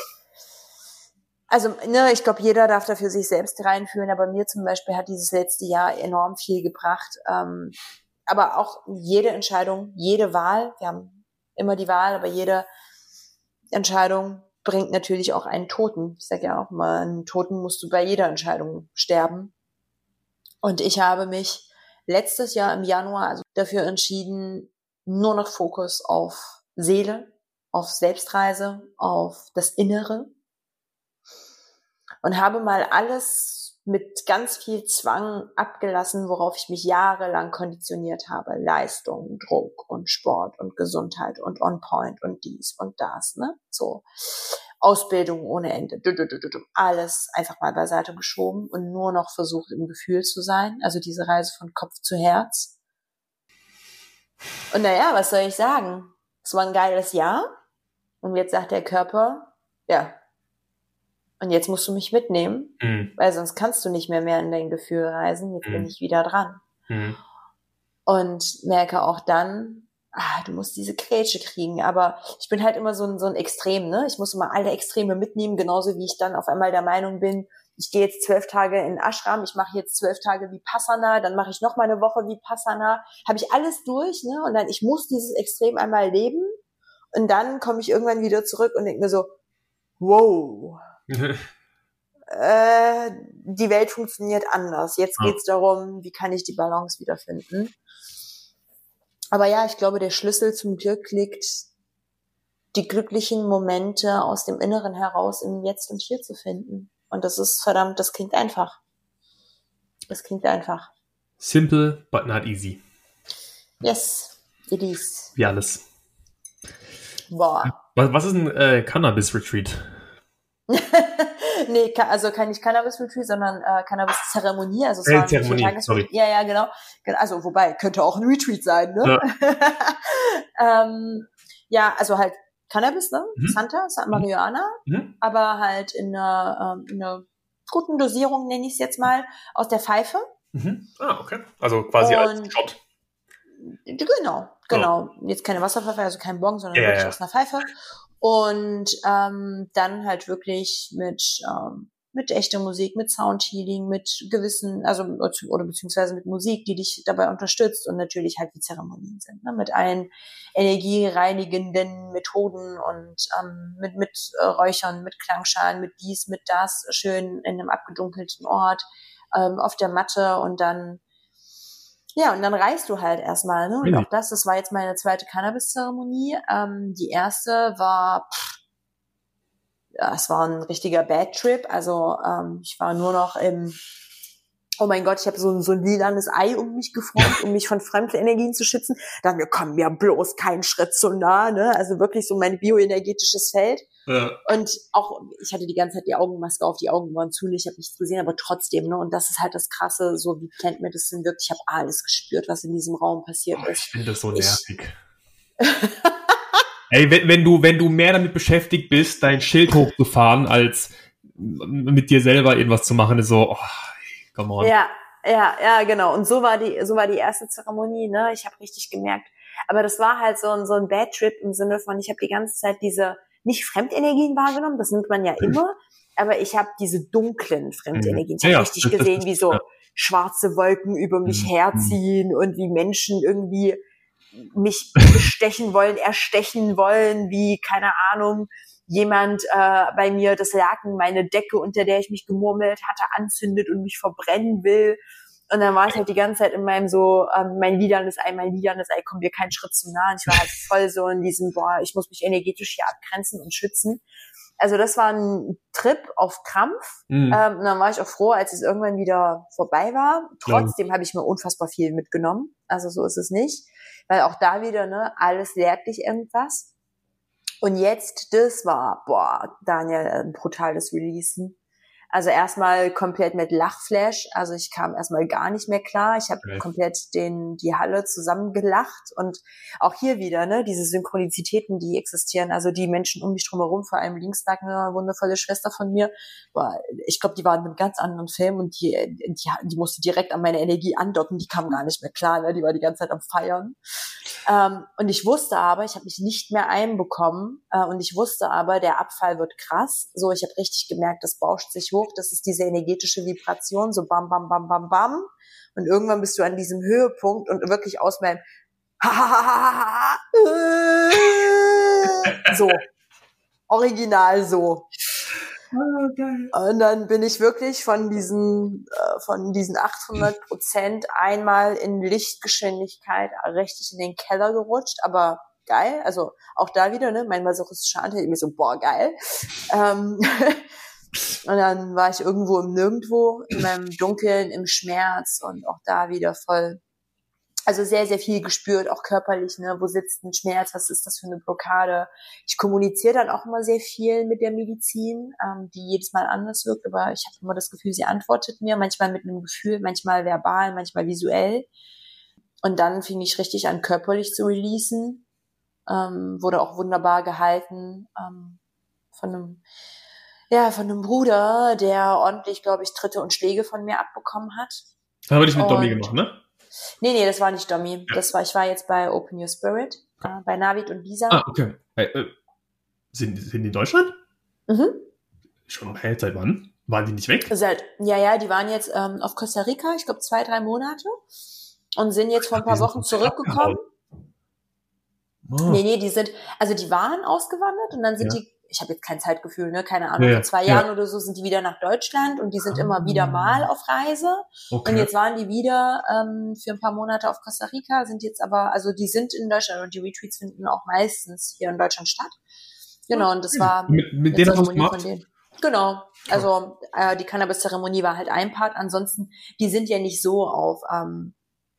S1: also, ich glaube, jeder darf da für sich selbst reinfühlen, aber mir zum Beispiel hat dieses letzte Jahr enorm viel gebracht. Aber auch jede Entscheidung, jede Wahl, wir haben immer die Wahl, aber jede Entscheidung bringt natürlich auch einen Toten. Ich sage ja auch mal, einen Toten musst du bei jeder Entscheidung sterben. Und ich habe mich letztes Jahr im Januar dafür entschieden, nur noch Fokus auf Seele, auf Selbstreise, auf das Innere und habe mal alles mit ganz viel Zwang abgelassen, worauf ich mich jahrelang konditioniert habe. Leistung, Druck und Sport und Gesundheit und on point und dies und das, ne? So. Ausbildung ohne Ende. Alles einfach mal beiseite geschoben und nur noch versucht, im Gefühl zu sein. Also diese Reise von Kopf zu Herz. Und naja, was soll ich sagen? Es war ein geiles Jahr. Und jetzt sagt der Körper, ja, und jetzt musst du mich mitnehmen, weil sonst kannst du nicht mehr in dein Gefühl reisen. Jetzt bin ich wieder dran. Und merke auch dann, du musst diese Grätsche kriegen. Aber ich bin halt immer so ein Extrem, ne? Ich muss immer alle Extreme mitnehmen, genauso wie ich dann auf einmal der Meinung bin, ich gehe jetzt 12 Tage in Ashram, ich mache jetzt 12 Tage Vipassana, dann mache ich noch mal eine Woche Vipassana. Habe ich alles durch, ne? Und dann, ich muss dieses Extrem einmal leben. Und dann komme ich irgendwann wieder zurück und denke mir so, wow, die Welt funktioniert anders. Jetzt geht's darum, wie kann ich die Balance wiederfinden. Aber ja, ich glaube, der Schlüssel zum Glück liegt, die glücklichen Momente aus dem Inneren heraus im Jetzt und Hier zu finden. Und das ist verdammt, das klingt einfach. Das klingt einfach.
S2: Simple, but not easy.
S1: Yes. It is.
S2: Wie alles.
S1: Boah.
S2: Was ist ein Cannabis-Retreat?
S1: Nee, also nicht Cannabis-Retreat, sondern Cannabis-Zeremonie. Also es war ein
S2: Zeremonie,
S1: 4 Tages
S2: sorry.
S1: Ja, genau. Also wobei, könnte auch ein Retreat sein, ne? Ja, ja also halt Cannabis, ne? Santa Marihuana, aber halt in einer guten Dosierung, nenne ich es jetzt mal, aus der Pfeife.
S2: Ah, okay. Also quasi als Shot.
S1: Genau. Oh. Jetzt keine Wasserpfeife, also kein Bong, sondern wirklich aus einer Pfeife. Und dann halt wirklich mit echter Musik, mit Soundhealing, mit gewissen, also oder beziehungsweise mit Musik, die dich dabei unterstützt und natürlich halt wie Zeremonien sind, ne? Mit allen energiereinigenden Methoden und mit Räuchern, mit Klangschalen, mit dies, mit das, schön in einem abgedunkelten Ort, auf der Matte und dann reist du halt erstmal, ne? Und auch das war jetzt meine zweite Cannabis-Zeremonie. Die erste war, es war ein richtiger Bad-Trip. Also ich war nur noch oh mein Gott, ich habe so ein lilanes Ei um mich geformt, um mich von fremden Energien zu schützen. Da komm mir bloß keinen Schritt zu nah, ne? Also wirklich so mein bioenergetisches Feld. Ja. Und auch, ich hatte die ganze Zeit die Augenmaske auf, die Augen waren zu, ich habe nichts gesehen, aber trotzdem, ne? Und das ist halt das Krasse, so wie Plant Medicine wirkt. Ich habe alles gespürt, was in diesem Raum passiert ist.
S2: Ich finde das so nervig. Ey, wenn du mehr damit beschäftigt bist, dein Schild hochzufahren, als mit dir selber irgendwas zu machen, ist so, come on.
S1: Ja, genau. Und so war die erste Zeremonie, ne? Ich habe richtig gemerkt. Aber das war halt so ein Bad Trip im Sinne von, ich habe die ganze Zeit diese nicht Fremdenergien wahrgenommen, das nimmt man ja immer, aber ich habe diese dunklen Fremdenergien. Ich habe richtig gesehen, wie so schwarze Wolken über mich herziehen und wie Menschen irgendwie mich bestechen wollen, erstechen wollen, wie, keine Ahnung, jemand bei mir das Laken, meine Decke, unter der ich mich gemurmelt hatte, anzündet und mich verbrennen will. Und dann war ich halt die ganze Zeit in meinem mein lilanes Ei, kommt mir keinen Schritt zu nah. Und ich war halt voll so in diesem, ich muss mich energetisch hier abgrenzen und schützen. Also das war ein Trip auf Krampf. Und dann war ich auch froh, als es irgendwann wieder vorbei war. Trotzdem habe ich mir unfassbar viel mitgenommen. Also so ist es nicht. Weil auch da wieder, ne, alles lehrt dich irgendwas. Und jetzt, das war, Daniel, ein brutales Releasen. Also erstmal komplett mit Lachflash. Also ich kam erstmal gar nicht mehr klar. Ich habe komplett die Halle zusammengelacht. Und auch hier wieder, ne, diese Synchronizitäten, die existieren. Also die Menschen um mich drumherum, vor allem links lag eine wundervolle Schwester von mir. Ich glaube, die war in einem ganz anderen Film und die musste direkt an meine Energie andocken. Die kam gar nicht mehr klar, ne? Die war die ganze Zeit am Feiern. Und ich wusste aber, ich habe mich nicht mehr einbekommen. Und ich wusste aber, der Abfall wird krass. So, ich habe richtig gemerkt, das bauscht sich hoch. Das ist diese energetische Vibration, so bam, bam, bam, bam, bam. Und irgendwann bist du an diesem Höhepunkt und wirklich aus meinem so, original so. Und dann bin ich wirklich von diesen 800% einmal in Lichtgeschwindigkeit richtig in den Keller gerutscht, aber geil, also auch da wieder, ne, mein masochistischer Anteil, ich mir so, geil. Und dann war ich irgendwo im Nirgendwo, in meinem Dunkeln, im Schmerz und auch da wieder voll, also sehr, sehr viel gespürt, auch körperlich, ne, wo sitzt ein Schmerz, was ist das für eine Blockade. Ich kommuniziere dann auch immer sehr viel mit der Medizin, die jedes Mal anders wirkt, aber ich habe immer das Gefühl, sie antwortet mir, manchmal mit einem Gefühl, manchmal verbal, manchmal visuell. Und dann fing ich richtig an, körperlich zu releasen, wurde auch wunderbar gehalten von einem Bruder, der ordentlich, glaube ich, Tritte und Schläge von mir abbekommen hat.
S2: Das habe ich mit Domi gemacht, ne?
S1: Nee, das war nicht Domi. Ja. Ich war jetzt bei Open Your Spirit, bei Navid und Lisa.
S2: Ah, okay. Sind die in Deutschland? Schon seit wann? Waren die nicht weg?
S1: Die waren jetzt auf Costa Rica, ich glaube 2-3 Monate und sind jetzt vor ein paar Wochen zurückgekommen. Nee, die waren ausgewandert und dann sind die, ich habe jetzt kein Zeitgefühl, ne, keine Ahnung, vor 2 Jahren oder so sind die wieder nach Deutschland und die sind immer wieder mal auf Reise. Okay. Und jetzt waren die wieder für ein paar Monate auf Costa Rica, sind jetzt aber, also die sind in Deutschland und die Retreats finden auch meistens hier in Deutschland statt. Genau, und das war
S2: mit denen hast du gemacht?
S1: Von denen. Genau, also die Cannabis-Zeremonie war halt ein Part, ansonsten, die sind ja nicht so auf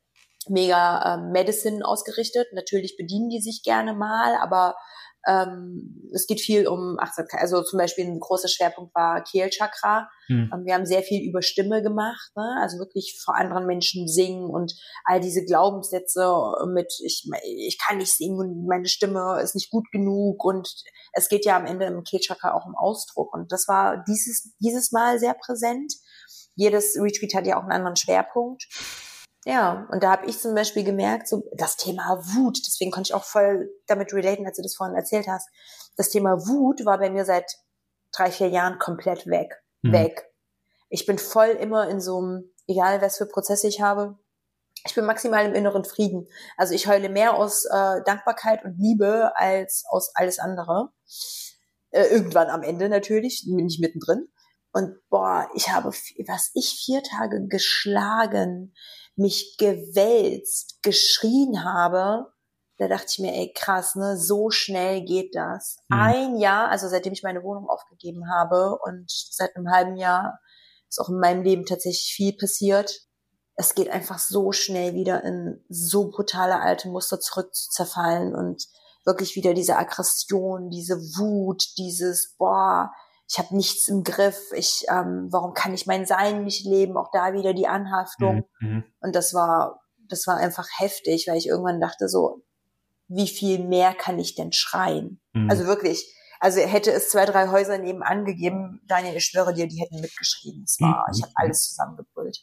S1: mega Medicine ausgerichtet. Natürlich bedienen die sich gerne mal, aber es geht viel um Achtsamkeit. Also zum Beispiel ein großer Schwerpunkt war Kehlchakra. Wir haben sehr viel über Stimme gemacht, ne? Also wirklich vor anderen Menschen singen und all diese Glaubenssätze mit ich kann nicht singen und meine Stimme ist nicht gut genug, und es geht ja am Ende im Kehlchakra auch um Ausdruck, und das war dieses Mal sehr präsent. Jedes Retreat hat ja auch einen anderen Schwerpunkt. Ja, und da habe ich zum Beispiel gemerkt, so das Thema Wut, deswegen konnte ich auch voll damit relaten, als du das vorhin erzählt hast. Das Thema Wut war bei mir seit 3-4 Jahren komplett weg. Ich bin voll immer in so einem, egal was für Prozesse ich habe, ich bin maximal im inneren Frieden. Also ich heule mehr aus Dankbarkeit und Liebe als aus alles andere. Irgendwann am Ende natürlich, nicht mittendrin. Und ich habe 4 Tage geschlagen, mich gewälzt, geschrien habe, da dachte ich mir, ey krass, ne, so schnell geht das. Ein Jahr, also seitdem ich meine Wohnung aufgegeben habe, und seit einem halben Jahr ist auch in meinem Leben tatsächlich viel passiert. Es geht einfach so schnell wieder in so brutale alte Muster zurück zu zerfallen und wirklich wieder diese Aggression, diese Wut, dieses ich habe nichts im Griff, warum kann ich mein Sein nicht leben, auch da wieder die Anhaftung. Und das war einfach heftig, weil ich irgendwann dachte so, wie viel mehr kann ich denn schreien? Also wirklich, hätte es 2, 3 Häuser nebenan gegeben, Daniel, ich schwöre dir, die hätten mitgeschrien. Ich habe alles zusammengebrüllt.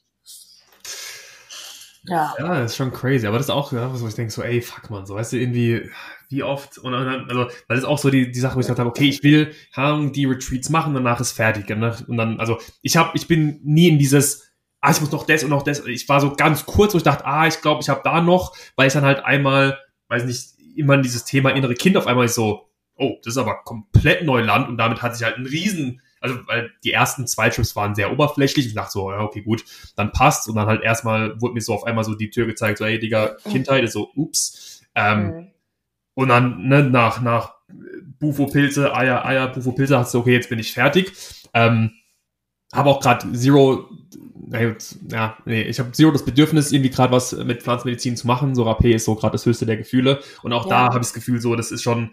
S2: Ja, das ist schon crazy, aber das ist auch, wo ich denke so, ey, fuck man, so, weißt du, irgendwie, wie oft, und dann, also, weil das ist auch so die Sache, wo ich gesagt habe, okay, ich will die Retreats machen, danach ist fertig, ne? Und dann, also, ich bin nie in dieses, ich muss noch das und noch das, ich war so ganz kurz, wo ich dachte, ich glaube, ich habe da noch, weil ich dann halt einmal, weiß nicht, immer in dieses Thema innere Kind auf einmal so, das ist aber komplett Neuland, und damit hat sich halt ein riesen, also, weil die ersten 2 Trips waren sehr oberflächlich. Ich dachte so, ja, okay, gut, dann passt's. Und dann halt erstmal wurde mir so auf einmal so die Tür gezeigt, so, hey, Digga, Kindheit ist so, ups. Und dann, ne, nach Bufo-Pilze, Eier, Bufo-Pilze, hast du, okay, jetzt bin ich fertig. Habe auch gerade ich habe zero das Bedürfnis, irgendwie gerade was mit Pflanzenmedizin zu machen. So Rapé ist so gerade das höchste der Gefühle. Und auch da habe ich das Gefühl, so, das ist schon,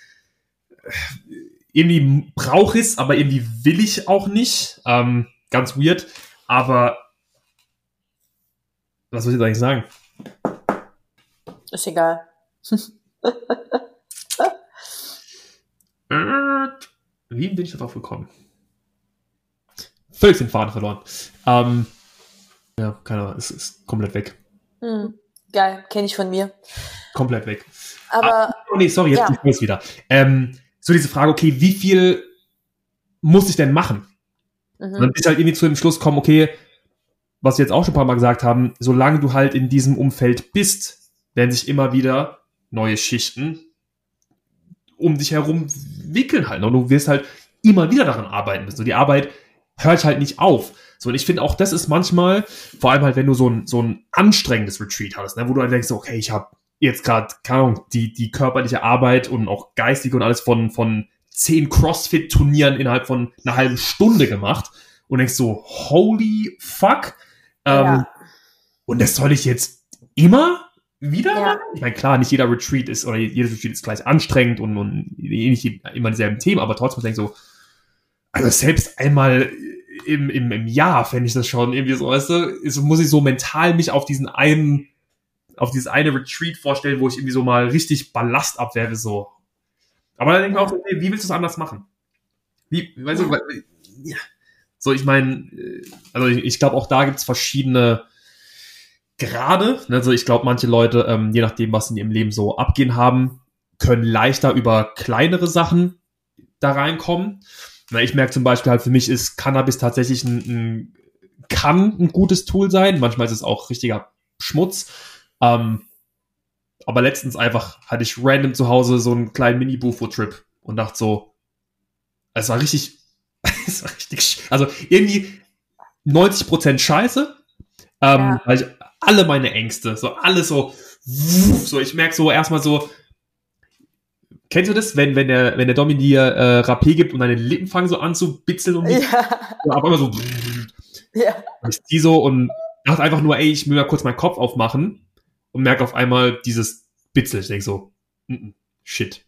S2: irgendwie brauche ich es, aber irgendwie will ich auch nicht. Ganz weird. Aber was soll ich jetzt eigentlich sagen?
S1: Ist egal.
S2: Wie bin ich darauf gekommen? Völlig den Faden verloren. Ja, keine Ahnung, es ist komplett weg.
S1: Geil, kenne ich von mir.
S2: Komplett weg.
S1: Aber
S2: sorry, jetzt ist es wieder. So diese Frage, okay, wie viel muss ich denn machen? Und dann bis halt irgendwie zu dem Schluss kommen, okay, was wir jetzt auch schon ein paar Mal gesagt haben, solange du halt in diesem Umfeld bist, werden sich immer wieder neue Schichten um dich herum wickeln halt. Und du wirst halt immer wieder daran arbeiten müssen. So, die Arbeit hört halt nicht auf. So, und ich finde auch, das ist manchmal, vor allem halt, wenn du so ein anstrengendes Retreat hast, ne, wo du halt denkst, okay, ich habe jetzt gerade, keine Ahnung, die körperliche Arbeit und auch geistige und alles von 10 CrossFit-Turnieren innerhalb von einer halben Stunde gemacht und denkst so, holy fuck. Und das soll ich jetzt immer wieder machen? Ich meine, klar, nicht jeder Retreat ist, oder jedes Retreat ist gleich anstrengend und nicht immer dieselben Themen, aber trotzdem denke ich so, also selbst einmal im Jahr fände ich das schon irgendwie so, weißt du, muss ich so mental mich auf dieses eine Retreat vorstellen, wo ich irgendwie so mal richtig Ballast abwerfe, so. Aber dann denke ich mir auch, okay, wie willst du es anders machen? Weißt du, so, ich meine, also ich glaube, auch da gibt es verschiedene Grade. Also ich glaube, manche Leute, je nachdem, was in ihrem Leben so abgehen haben, können leichter über kleinere Sachen da reinkommen. Na, ich merke zum Beispiel halt, für mich ist Cannabis tatsächlich kann ein gutes Tool sein. Manchmal ist es auch richtiger Schmutz. Aber letztens einfach hatte ich random zu Hause so einen kleinen Mini-Bufo-Trip und dachte so, es war richtig, also irgendwie 90% Scheiße, weil ich alle meine Ängste, so alles so, ich merke so erstmal so, kennst du das, wenn der Domi dir Rapé gibt und deine Lippen fangen so an zu bitzeln und auf einmal so, ich zieh so und dachte einfach nur, ey, ich will mal kurz meinen Kopf aufmachen. und merke auf einmal dieses Bitzel. Ich denke so, shit.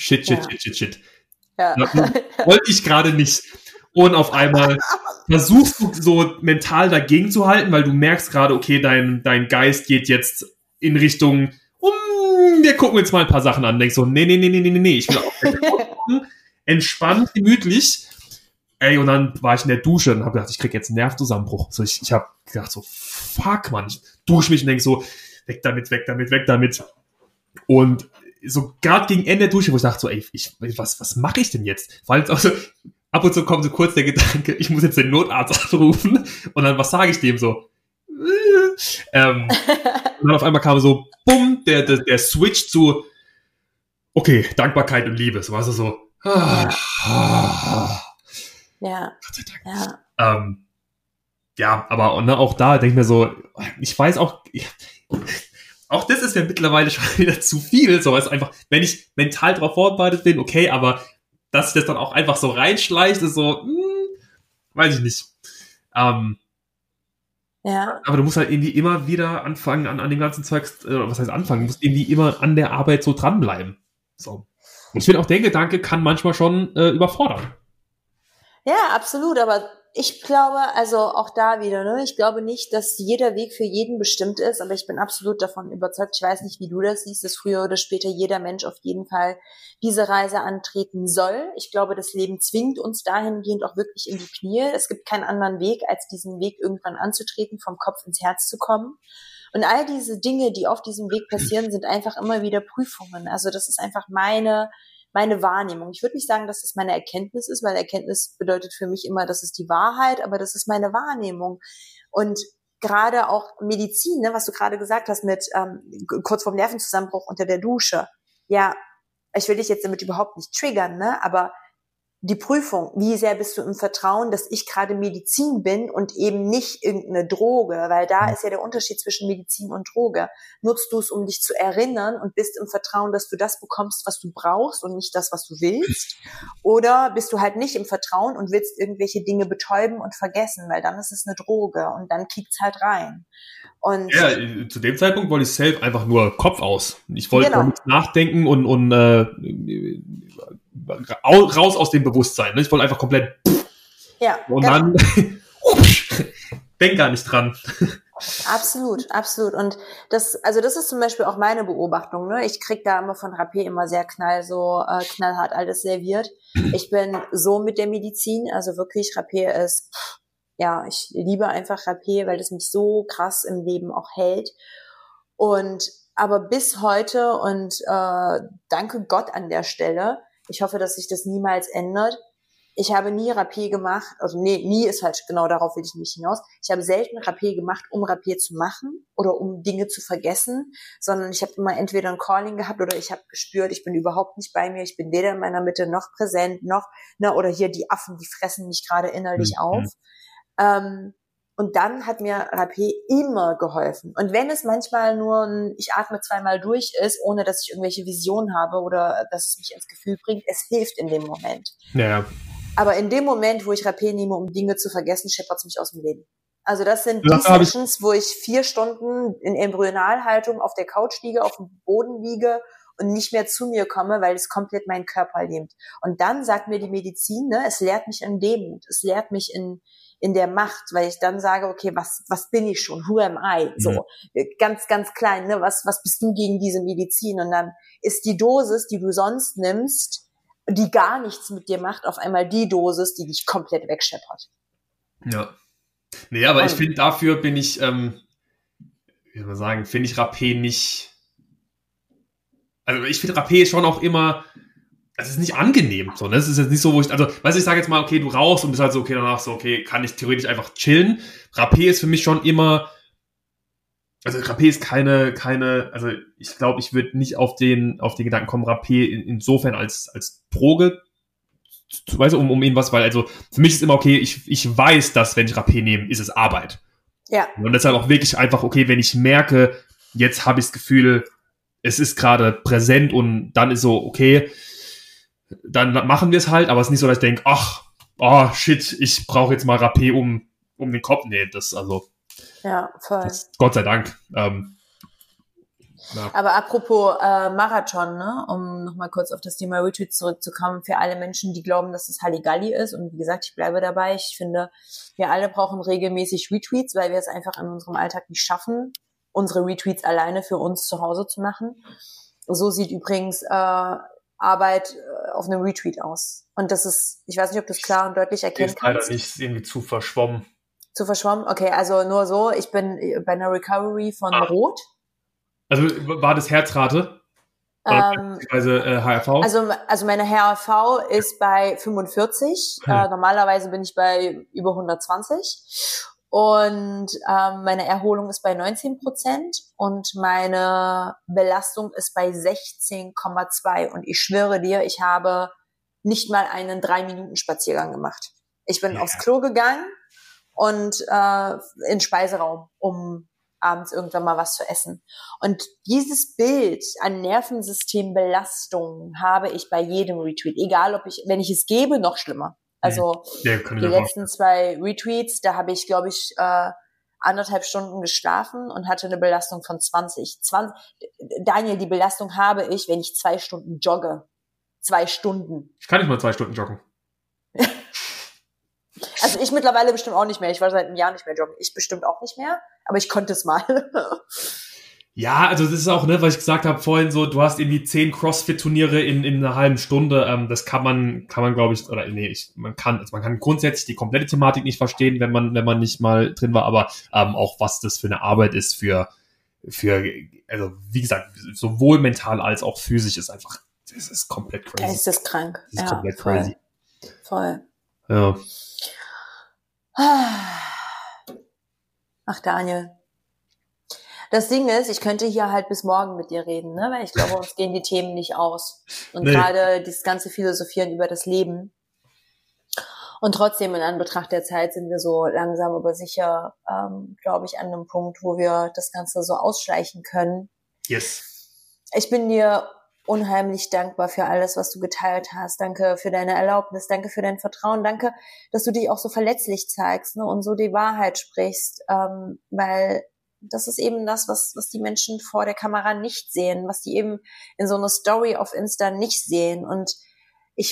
S1: Ja.
S2: Wollte ich gerade nicht. Und auf einmal versuchst du so mental dagegen zu halten, weil du merkst gerade, okay, dein Geist geht jetzt in Richtung, wir gucken jetzt mal ein paar Sachen an. Denkst so, nee, ich will auch entspannt, gemütlich. Ey, und dann war ich in der Dusche und habe gedacht, ich krieg jetzt einen Nervzusammenbruch. So, ich habe gedacht so, fuck, Mann, ich dusche mich und denk so, weg damit. Und so gerade gegen Ende der Dusche, wo ich dachte so, ey, was mache ich denn jetzt? Vor allem auch so, ab und zu kommt so kurz der Gedanke, ich muss jetzt den Notarzt anrufen und dann, was sage ich dem so? Und dann auf einmal kam so, bumm, der Switch zu, okay, Dankbarkeit und Liebe. So war es so,
S1: Ja.
S2: Gott sei Dank. Ja, aber ne, auch da denke ich mir so, ich weiß auch, auch das ist ja mittlerweile schon wieder zu viel. So, es einfach, wenn ich mental darauf vorbereitet bin, okay, aber dass das dann auch einfach so reinschleicht, ist so, weiß ich nicht.
S1: Ja.
S2: Aber du musst halt irgendwie immer wieder anfangen an dem ganzen Zeugs, was heißt anfangen? Du musst irgendwie immer an der Arbeit so dranbleiben. So. Und ich finde auch, der Gedanke kann manchmal schon überfordern.
S1: Ja, absolut, aber ich glaube, also auch da wieder, ne, ich glaube nicht, dass jeder Weg für jeden bestimmt ist, aber ich bin absolut davon überzeugt, ich weiß nicht, wie du das siehst, dass früher oder später jeder Mensch auf jeden Fall diese Reise antreten soll. Ich glaube, das Leben zwingt uns dahingehend auch wirklich in die Knie. Es gibt keinen anderen Weg, als diesen Weg irgendwann anzutreten, vom Kopf ins Herz zu kommen. Und all diese Dinge, die auf diesem Weg passieren, sind einfach immer wieder Prüfungen. Also das ist einfach meine Wahrnehmung. Ich würde nicht sagen, dass das meine Erkenntnis ist, weil Erkenntnis bedeutet für mich immer, das ist die Wahrheit, aber das ist meine Wahrnehmung. Und gerade auch Medizin, ne, was du gerade gesagt hast mit kurz vorm Nervenzusammenbruch unter der Dusche. Ja, ich will dich jetzt damit überhaupt nicht triggern, ne, aber die Prüfung, wie sehr bist du im Vertrauen, dass ich gerade Medizin bin und eben nicht irgendeine Droge, weil da ist ja der Unterschied zwischen Medizin und Droge. Nutzt du es, um dich zu erinnern und bist im Vertrauen, dass du das bekommst, was du brauchst und nicht das, was du willst? Oder bist du halt nicht im Vertrauen und willst irgendwelche Dinge betäuben und vergessen, weil dann ist es eine Droge und dann kickt's halt rein. Und
S2: ja, zu dem Zeitpunkt wollte ich safe einfach nur Kopf aus. Ich wollte
S1: Genau.
S2: nicht nachdenken und raus aus dem Bewusstsein. Ne? Ich wollte einfach komplett
S1: ja,
S2: und
S1: genau.
S2: dann denk gar nicht dran.
S1: Absolut, absolut. Und das ist zum Beispiel auch meine Beobachtung. Ne? Ich krieg da immer von Rapé immer sehr knallhart alles serviert. Ich bin so mit der Medizin, also wirklich Rapé ist, ja, ich liebe einfach Rapé, weil das mich so krass im Leben auch hält. Und aber bis heute und danke Gott an der Stelle, ich hoffe, dass sich das niemals ändert. Ich habe nie Rapé gemacht, also nee, nie ist halt, genau darauf will ich nicht hinaus. Ich habe selten Rapé gemacht, um Rapé zu machen oder um Dinge zu vergessen, sondern ich habe immer entweder ein Calling gehabt oder ich habe gespürt, ich bin überhaupt nicht bei mir, ich bin weder in meiner Mitte noch präsent, noch, ne, oder hier die Affen, die fressen mich gerade innerlich auf. Und dann hat mir Rapé immer geholfen. Und wenn es manchmal nur ich atme zweimal durch ist, ohne dass ich irgendwelche Visionen habe oder dass es mich ins Gefühl bringt, es hilft in dem Moment.
S2: Ja.
S1: Aber in dem Moment, wo ich Rapé nehme, um Dinge zu vergessen, scheppert es mich aus dem Leben. Also das sind die Sessions, wo ich 4 Stunden in Embryonalhaltung auf der Couch liege, auf dem Boden liege und nicht mehr zu mir komme, weil es komplett meinen Körper lähmt. Und dann sagt mir die Medizin, ne, es lehrt mich in Demut, es lehrt mich in der Macht, weil ich dann sage, okay, was bin ich schon? Who am I? So, ganz, ganz klein, ne, was bist du gegen diese Medizin? Und dann ist die Dosis, die du sonst nimmst, die gar nichts mit dir macht, auf einmal die Dosis, die dich komplett wegscheppert.
S2: Ja. Nee, aber ich finde, dafür bin ich, wie soll man sagen, finde ich Rapé nicht, also ich finde Rapé schon auch immer, es ist nicht angenehm, so, ne? Es ist jetzt nicht so, wo ich, also, weißt du, ich sage jetzt mal, okay, du rauchst und bist halt so, okay, danach so, okay, kann ich theoretisch einfach chillen. Rapé ist für mich schon immer, also Rapé ist keine, also ich glaube, ich würde nicht auf den Gedanken kommen, Rapé insofern als Droge, weißt du, um irgendwas, weil, also, für mich ist immer okay, ich weiß, dass, wenn ich Rapé nehme, ist es Arbeit.
S1: Ja.
S2: Und deshalb auch wirklich einfach, okay, wenn ich merke, jetzt habe ich das Gefühl, es ist gerade präsent und dann ist so, okay, dann machen wir es halt, aber es ist nicht so, dass ich denke, shit, ich brauche jetzt mal Rapé um den Kopf. Nee, das, also,
S1: ja, voll.
S2: Gott sei Dank. Ja.
S1: Aber apropos Marathon, ne, um nochmal kurz auf das Thema Retweets zurückzukommen, für alle Menschen, die glauben, dass das Halligalli ist, und wie gesagt, ich bleibe dabei, ich finde, wir alle brauchen regelmäßig Retweets, weil wir es einfach in unserem Alltag nicht schaffen, unsere Retweets alleine für uns zu Hause zu machen. So sieht übrigens Arbeit auf einem Retweet aus. Und das ist, ich weiß nicht, ob du es klar und deutlich erkennen kannst.
S2: Ist leider nicht irgendwie zu verschwommen.
S1: Zu verschwommen? Okay, also nur so, ich bin bei einer Recovery von Rot.
S2: Also war das Herzrate? Beziehungsweise HRV?
S1: Also meine HRV ist bei 45. Normalerweise bin ich bei über 120. Und meine Erholung ist bei 19% und meine Belastung ist bei 16,2. Und ich schwöre dir, ich habe nicht mal einen 3-Minuten-Spaziergang gemacht. Ich bin aufs Klo gegangen und in den Speiseraum, um abends irgendwann mal was zu essen. Und dieses Bild an Nervensystembelastung habe ich bei jedem Retweet. Egal, wenn ich es gebe, noch schlimmer. Also die letzten 2 Retweets, da habe ich, glaube ich, 1,5 Stunden geschlafen und hatte eine Belastung von 20. Daniel, die Belastung habe ich, wenn ich 2 Stunden jogge. 2 Stunden.
S2: Ich kann nicht mal 2 Stunden joggen.
S1: Also ich mittlerweile bestimmt auch nicht mehr. Ich war seit einem Jahr nicht mehr joggen. Ich bestimmt auch nicht mehr, aber ich konnte es mal.
S2: Ja, also das ist auch, ne, was ich gesagt habe vorhin, so, du hast irgendwie 10 CrossFit-Turniere in einer halben Stunde, das kann man, glaube ich, oder nee, man kann grundsätzlich die komplette Thematik nicht verstehen, wenn man nicht mal drin war, aber auch was das für eine Arbeit ist für, also wie gesagt, sowohl mental als auch physisch ist einfach, das ist komplett crazy.
S1: Es ist krank.
S2: Das ist komplett crazy.
S1: Voll.
S2: Ja.
S1: Ach, Daniel. Das Ding ist, ich könnte hier halt bis morgen mit dir reden, ne? Weil ich glaube, uns gehen die Themen nicht aus. Und gerade dieses ganze Philosophieren über das Leben. Und trotzdem in Anbetracht der Zeit sind wir so langsam aber sicher, glaube ich, an einem Punkt, wo wir das Ganze so ausschleichen können.
S2: Yes.
S1: Ich bin dir unheimlich dankbar für alles, was du geteilt hast. Danke für deine Erlaubnis, danke für dein Vertrauen, danke, dass du dich auch so verletzlich zeigst, ne, und so die Wahrheit sprichst, weil das ist eben das, was die Menschen vor der Kamera nicht sehen, was die eben in so einer Story auf Insta nicht sehen. Und ich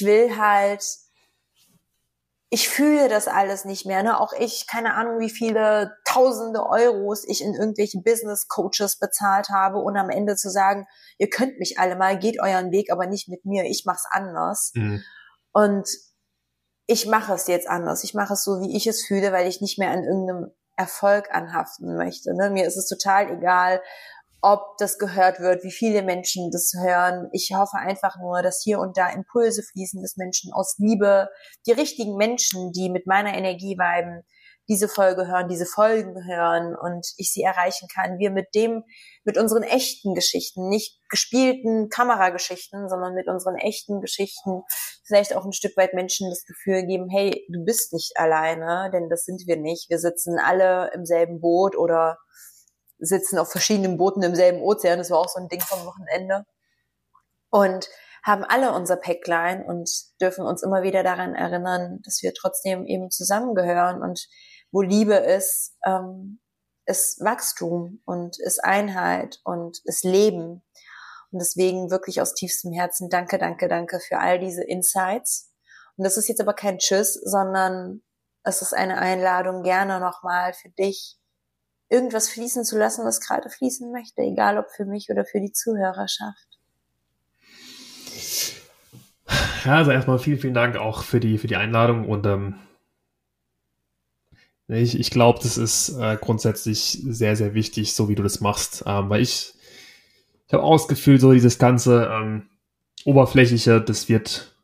S1: fühle das alles nicht mehr, ne? Auch ich, keine Ahnung, wie viele tausende Euros ich in irgendwelche Business Coaches bezahlt habe, und am Ende zu sagen, ihr könnt mich alle mal, geht euren Weg, aber nicht mit mir, ich mach's anders. Mhm. Und ich mache es jetzt anders. Ich mache es so, wie ich es fühle, weil ich nicht mehr an irgendeinem Erfolg anhaften möchte, ne? Mir ist es total egal, ob das gehört wird, wie viele Menschen das hören. Ich hoffe einfach nur, dass hier und da Impulse fließen, dass Menschen aus Liebe, die richtigen Menschen, die mit meiner Energie viben, diese Folge hören, diese Folgen hören und ich sie erreichen kann. Wir mit unseren echten Geschichten, nicht gespielten Kamerageschichten, sondern mit unseren echten Geschichten vielleicht auch ein Stück weit Menschen das Gefühl geben, hey, du bist nicht alleine, denn das sind wir nicht. Wir sitzen alle im selben Boot oder sitzen auf verschiedenen Booten im selben Ozean. Das war auch so ein Ding vom Wochenende. Und haben alle unser Päcklein und dürfen uns immer wieder daran erinnern, dass wir trotzdem eben zusammengehören. Und wo Liebe ist Wachstum und ist Einheit und ist Leben. Und deswegen wirklich aus tiefstem Herzen danke, danke, danke für all diese Insights. Und das ist jetzt aber kein Tschüss, sondern es ist eine Einladung, gerne nochmal für dich irgendwas fließen zu lassen, was gerade fließen möchte, egal ob für mich oder für die Zuhörerschaft.
S2: Ja, also erstmal vielen, vielen Dank auch für die Einladung und ich glaube, das ist grundsätzlich sehr, sehr wichtig, so wie du das machst, weil ich habe auch das Gefühl, so dieses ganze Oberflächliche, das wird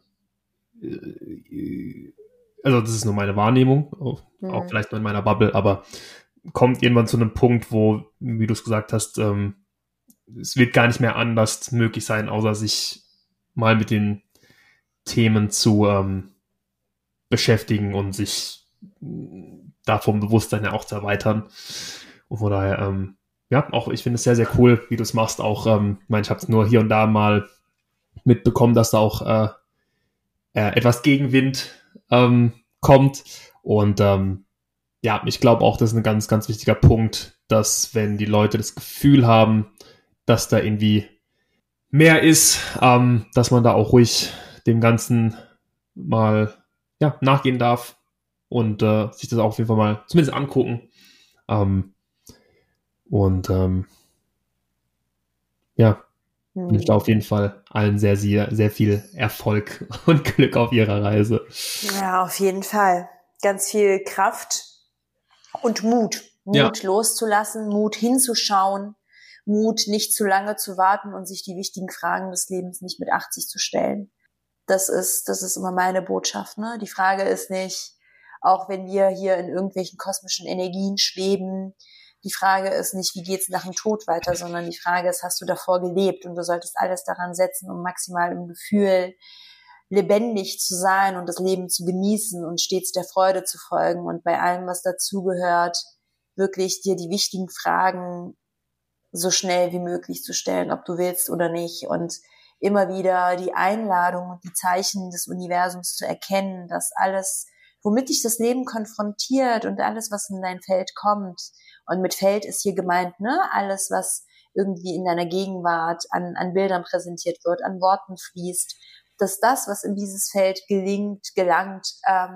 S2: also das ist nur meine Wahrnehmung, auch vielleicht nur in meiner Bubble, aber kommt irgendwann zu einem Punkt, wo, wie du es gesagt hast, es wird gar nicht mehr anders möglich sein, außer sich mal mit den Themen zu beschäftigen und sich davon Bewusstsein ja auch zu erweitern. Und von daher, ja, auch ich finde es sehr, sehr cool, wie du es machst. Auch, ich meine, ich habe es nur hier und da mal mitbekommen, dass da auch etwas Gegenwind kommt. Und ja, ich glaube auch, das ist ein ganz, ganz wichtiger Punkt, dass wenn die Leute das Gefühl haben, dass da irgendwie mehr ist, dass man da auch ruhig dem Ganzen mal nachgehen darf und sich das auch auf jeden Fall mal zumindest angucken. Wünsche da auf jeden Fall allen sehr, sehr, sehr viel Erfolg und Glück auf ihrer Reise.
S1: Ja, auf jeden Fall. Ganz viel Kraft und Mut. Mut loszulassen, Mut hinzuschauen, Mut nicht zu lange zu warten und sich die wichtigen Fragen des Lebens nicht mit 80 zu stellen. Das ist immer meine Botschaft, ne? Die Frage ist nicht, auch wenn wir hier in irgendwelchen kosmischen Energien schweben, die Frage ist nicht, wie geht's nach dem Tod weiter, sondern die Frage ist, hast du davor gelebt? Und du solltest alles daran setzen, um maximal im Gefühl lebendig zu sein und das Leben zu genießen und stets der Freude zu folgen und bei allem, was dazugehört, wirklich dir die wichtigen Fragen so schnell wie möglich zu stellen, ob du willst oder nicht, und immer wieder die Einladung und die Zeichen des Universums zu erkennen, dass alles, womit dich das Leben konfrontiert und alles, was in dein Feld kommt, und mit Feld ist hier gemeint, ne, alles, was irgendwie in deiner Gegenwart an Bildern präsentiert wird, an Worten fließt, dass das, was in dieses Feld gelangt,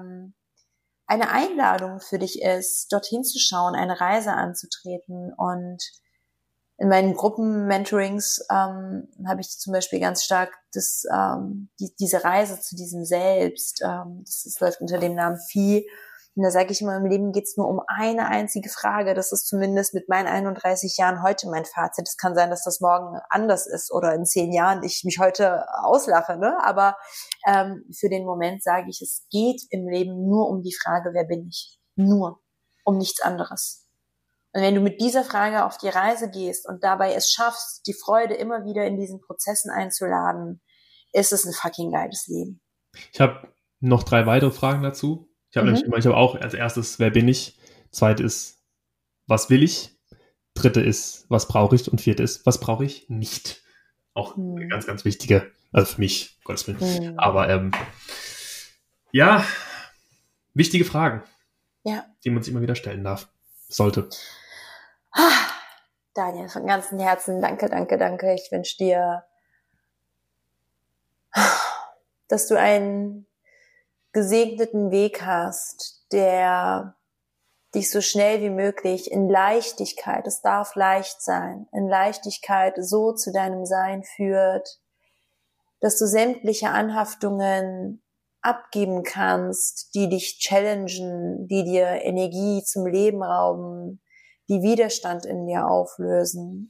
S1: eine Einladung für dich ist, dorthin zu schauen, eine Reise anzutreten. Und in meinen Gruppenmentorings habe ich zum Beispiel ganz stark diese Reise zu diesem Selbst, das läuft unter dem Namen Vieh. Und da sage ich immer, im Leben geht es nur um eine einzige Frage. Das ist zumindest mit meinen 31 Jahren heute mein Fazit. Es kann sein, dass das morgen anders ist oder in 10 Jahren ich mich heute auslache, ne? Aber für den Moment sage ich, es geht im Leben nur um die Frage, wer bin ich? Nur, um nichts anderes. Und wenn du mit dieser Frage auf die Reise gehst und dabei es schaffst, die Freude immer wieder in diesen Prozessen einzuladen, ist es ein fucking geiles Leben.
S2: Ich habe noch 3 weitere Fragen dazu. Ich habe auch als erstes, wer bin ich? Zweite ist, was will ich? Dritte ist, was brauche ich? Und vierte ist, was brauche ich nicht? Auch eine ganz, ganz wichtige, also für mich, Gottes Willen. Aber wichtige Fragen, die man sich immer wieder stellen darf. Sollte.
S1: Daniel, von ganzem Herzen, danke. Ich wünsche dir, dass du einen gesegneten Weg hast, der dich so schnell wie möglich in Leichtigkeit, es darf leicht sein, in Leichtigkeit so zu deinem Sein führt, dass du sämtliche Anhaftungen abgeben kannst, die dich challengen, die dir Energie zum Leben rauben, die Widerstand in dir auslösen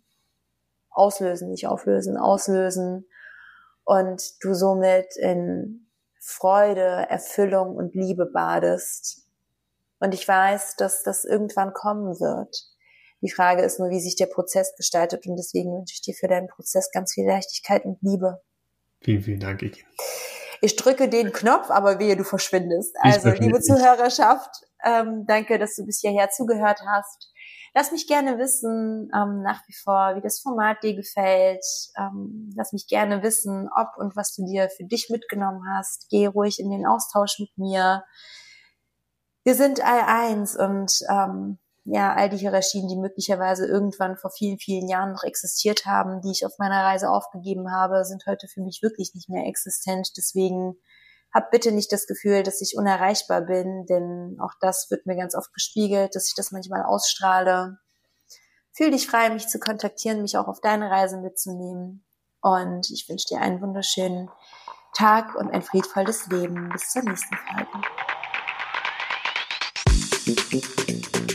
S1: und du somit in Freude, Erfüllung und Liebe badest. Und ich weiß, dass das irgendwann kommen wird. Die Frage ist nur, wie sich der Prozess gestaltet, und deswegen wünsche ich dir für deinen Prozess ganz viel Leichtigkeit und Liebe.
S2: Vielen, vielen Dank, Egi.
S1: Ich drücke den Knopf, aber wehe, du verschwindest. Also, liebe Zuhörerschaft, danke, dass du bis hierher zugehört hast. Lass mich gerne wissen, nach wie vor, wie das Format dir gefällt. Lass mich gerne wissen, ob und was du dir für dich mitgenommen hast. Geh ruhig in den Austausch mit mir. Wir sind all eins, und all die Hierarchien, die möglicherweise irgendwann vor vielen, vielen Jahren noch existiert haben, die ich auf meiner Reise aufgegeben habe, sind heute für mich wirklich nicht mehr existent. Deswegen hab bitte nicht das Gefühl, dass ich unerreichbar bin, denn auch das wird mir ganz oft gespiegelt, dass ich das manchmal ausstrahle. Fühl dich frei, mich zu kontaktieren, mich auch auf deine Reise mitzunehmen. Und ich wünsche dir einen wunderschönen Tag und ein friedvolles Leben. Bis zur nächsten Folge.